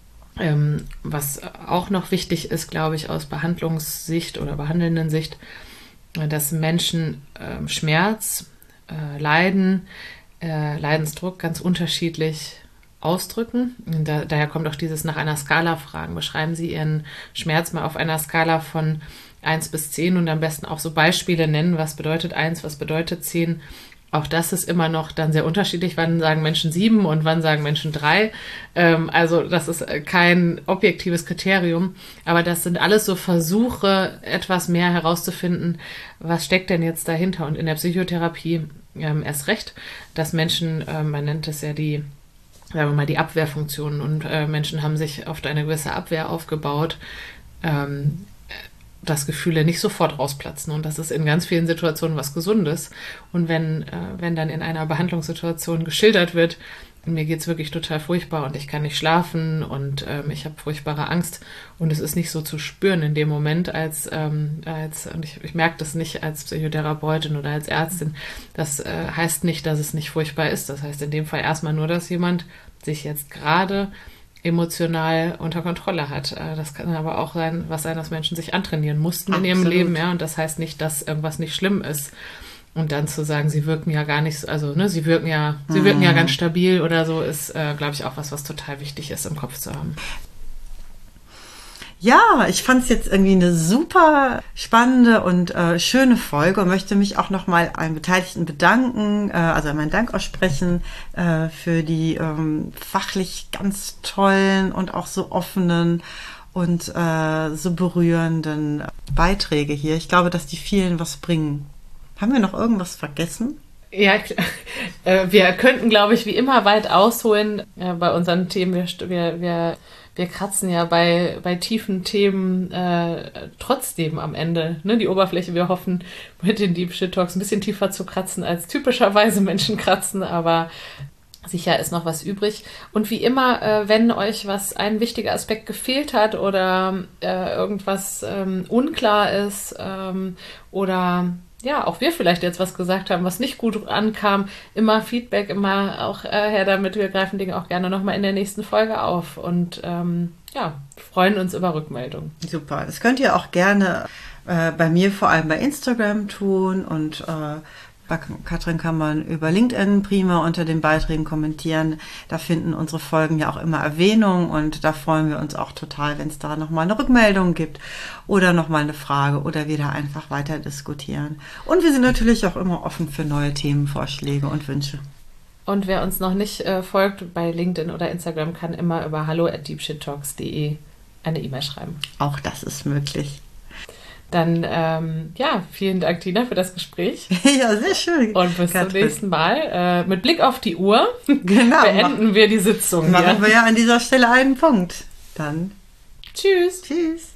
Ähm, was auch noch wichtig ist, glaube ich, aus Behandlungssicht oder behandelnden Sicht, dass Menschen äh, Schmerz, äh, Leiden, äh, Leidensdruck ganz unterschiedlich ausdrücken. Und da, daher kommt auch dieses nach einer Skala fragen. Beschreiben Sie Ihren Schmerz mal auf einer Skala von eins bis zehn und am besten auch so Beispiele nennen. Was bedeutet eins, was bedeutet zehn? Auch das ist immer noch dann sehr unterschiedlich. Wann sagen Menschen sieben und wann sagen Menschen drei? Ähm, also das ist kein objektives Kriterium. Aber das sind alles so Versuche, etwas mehr herauszufinden, was steckt denn jetzt dahinter? Und in der Psychotherapie ähm, erst recht, dass Menschen, äh, man nennt es ja die, sagen wir mal, die Abwehrfunktionen. Und äh, Menschen haben sich oft eine gewisse Abwehr aufgebaut, ähm, dass Gefühle nicht sofort rausplatzen. Und das ist in ganz vielen Situationen was Gesundes. Und wenn, äh, wenn dann in einer Behandlungssituation geschildert wird, mir geht's wirklich total furchtbar und ich kann nicht schlafen und ähm, ich habe furchtbare Angst und es ist nicht so zu spüren in dem Moment als, ähm, als und ich, ich merke das nicht als Psychotherapeutin oder als Ärztin, das äh, heißt nicht, dass es nicht furchtbar ist. Das heißt in dem Fall erstmal nur, dass jemand sich jetzt gerade emotional unter Kontrolle hat. Das kann aber auch sein, was sein, dass Menschen sich antrainieren mussten in Absolut. Ihrem Leben, ja. Und das heißt nicht, dass irgendwas nicht schlimm ist. Und dann zu sagen, sie wirken ja gar nicht, also ne, sie wirken ja, sie wirken ja ganz stabil oder so, ist, äh, glaube ich, auch was, was total wichtig ist, im Kopf zu haben. Ja, ich fand es jetzt irgendwie eine super spannende und äh, schöne Folge und möchte mich auch nochmal allen Beteiligten bedanken, äh, also meinen Dank aussprechen äh, für die ähm, fachlich ganz tollen und auch so offenen und äh, so berührenden Beiträge hier. Ich glaube, dass die vielen was bringen. Haben wir noch irgendwas vergessen? Ja, äh, wir könnten, glaube ich, wie immer weit ausholen äh, bei unseren Themen. Wir, wir, wir, wir kratzen ja bei, bei tiefen Themen äh, trotzdem am Ende, ne, die Oberfläche. Wir hoffen, mit den Deep Shit Talks ein bisschen tiefer zu kratzen, als typischerweise Menschen kratzen, aber sicher ist noch was übrig. Und wie immer, äh, wenn euch was ein wichtiger Aspekt gefehlt hat oder äh, irgendwas ähm, unklar ist ähm, oder ja, auch wir vielleicht jetzt was gesagt haben, was nicht gut ankam, immer Feedback, immer auch äh, her damit. Wir greifen Dinge auch gerne nochmal in der nächsten Folge auf und ähm, ja, freuen uns über Rückmeldungen. Super, das könnt ihr auch gerne äh, bei mir vor allem bei Instagram tun und äh, bei Katrin kann man über LinkedIn prima unter den Beiträgen kommentieren. Da finden unsere Folgen ja auch immer Erwähnung und da freuen wir uns auch total, wenn es da nochmal eine Rückmeldung gibt oder nochmal eine Frage oder wir da einfach weiter diskutieren. Und wir sind natürlich auch immer offen für neue Themenvorschläge und Wünsche. Und wer uns noch nicht äh, folgt bei LinkedIn oder Instagram, kann immer über hallo at deepshittalks punkt de eine E-Mail schreiben. Auch das ist möglich. Dann, ähm, ja, vielen Dank, Tina, für das Gespräch. Ja, sehr schön. Und bis Katrin. Zum nächsten Mal. Äh, mit Blick auf die Uhr genau, beenden mach, wir die Sitzung. Machen ja. wir ja an dieser Stelle einen Punkt. Dann tschüss. Tschüss.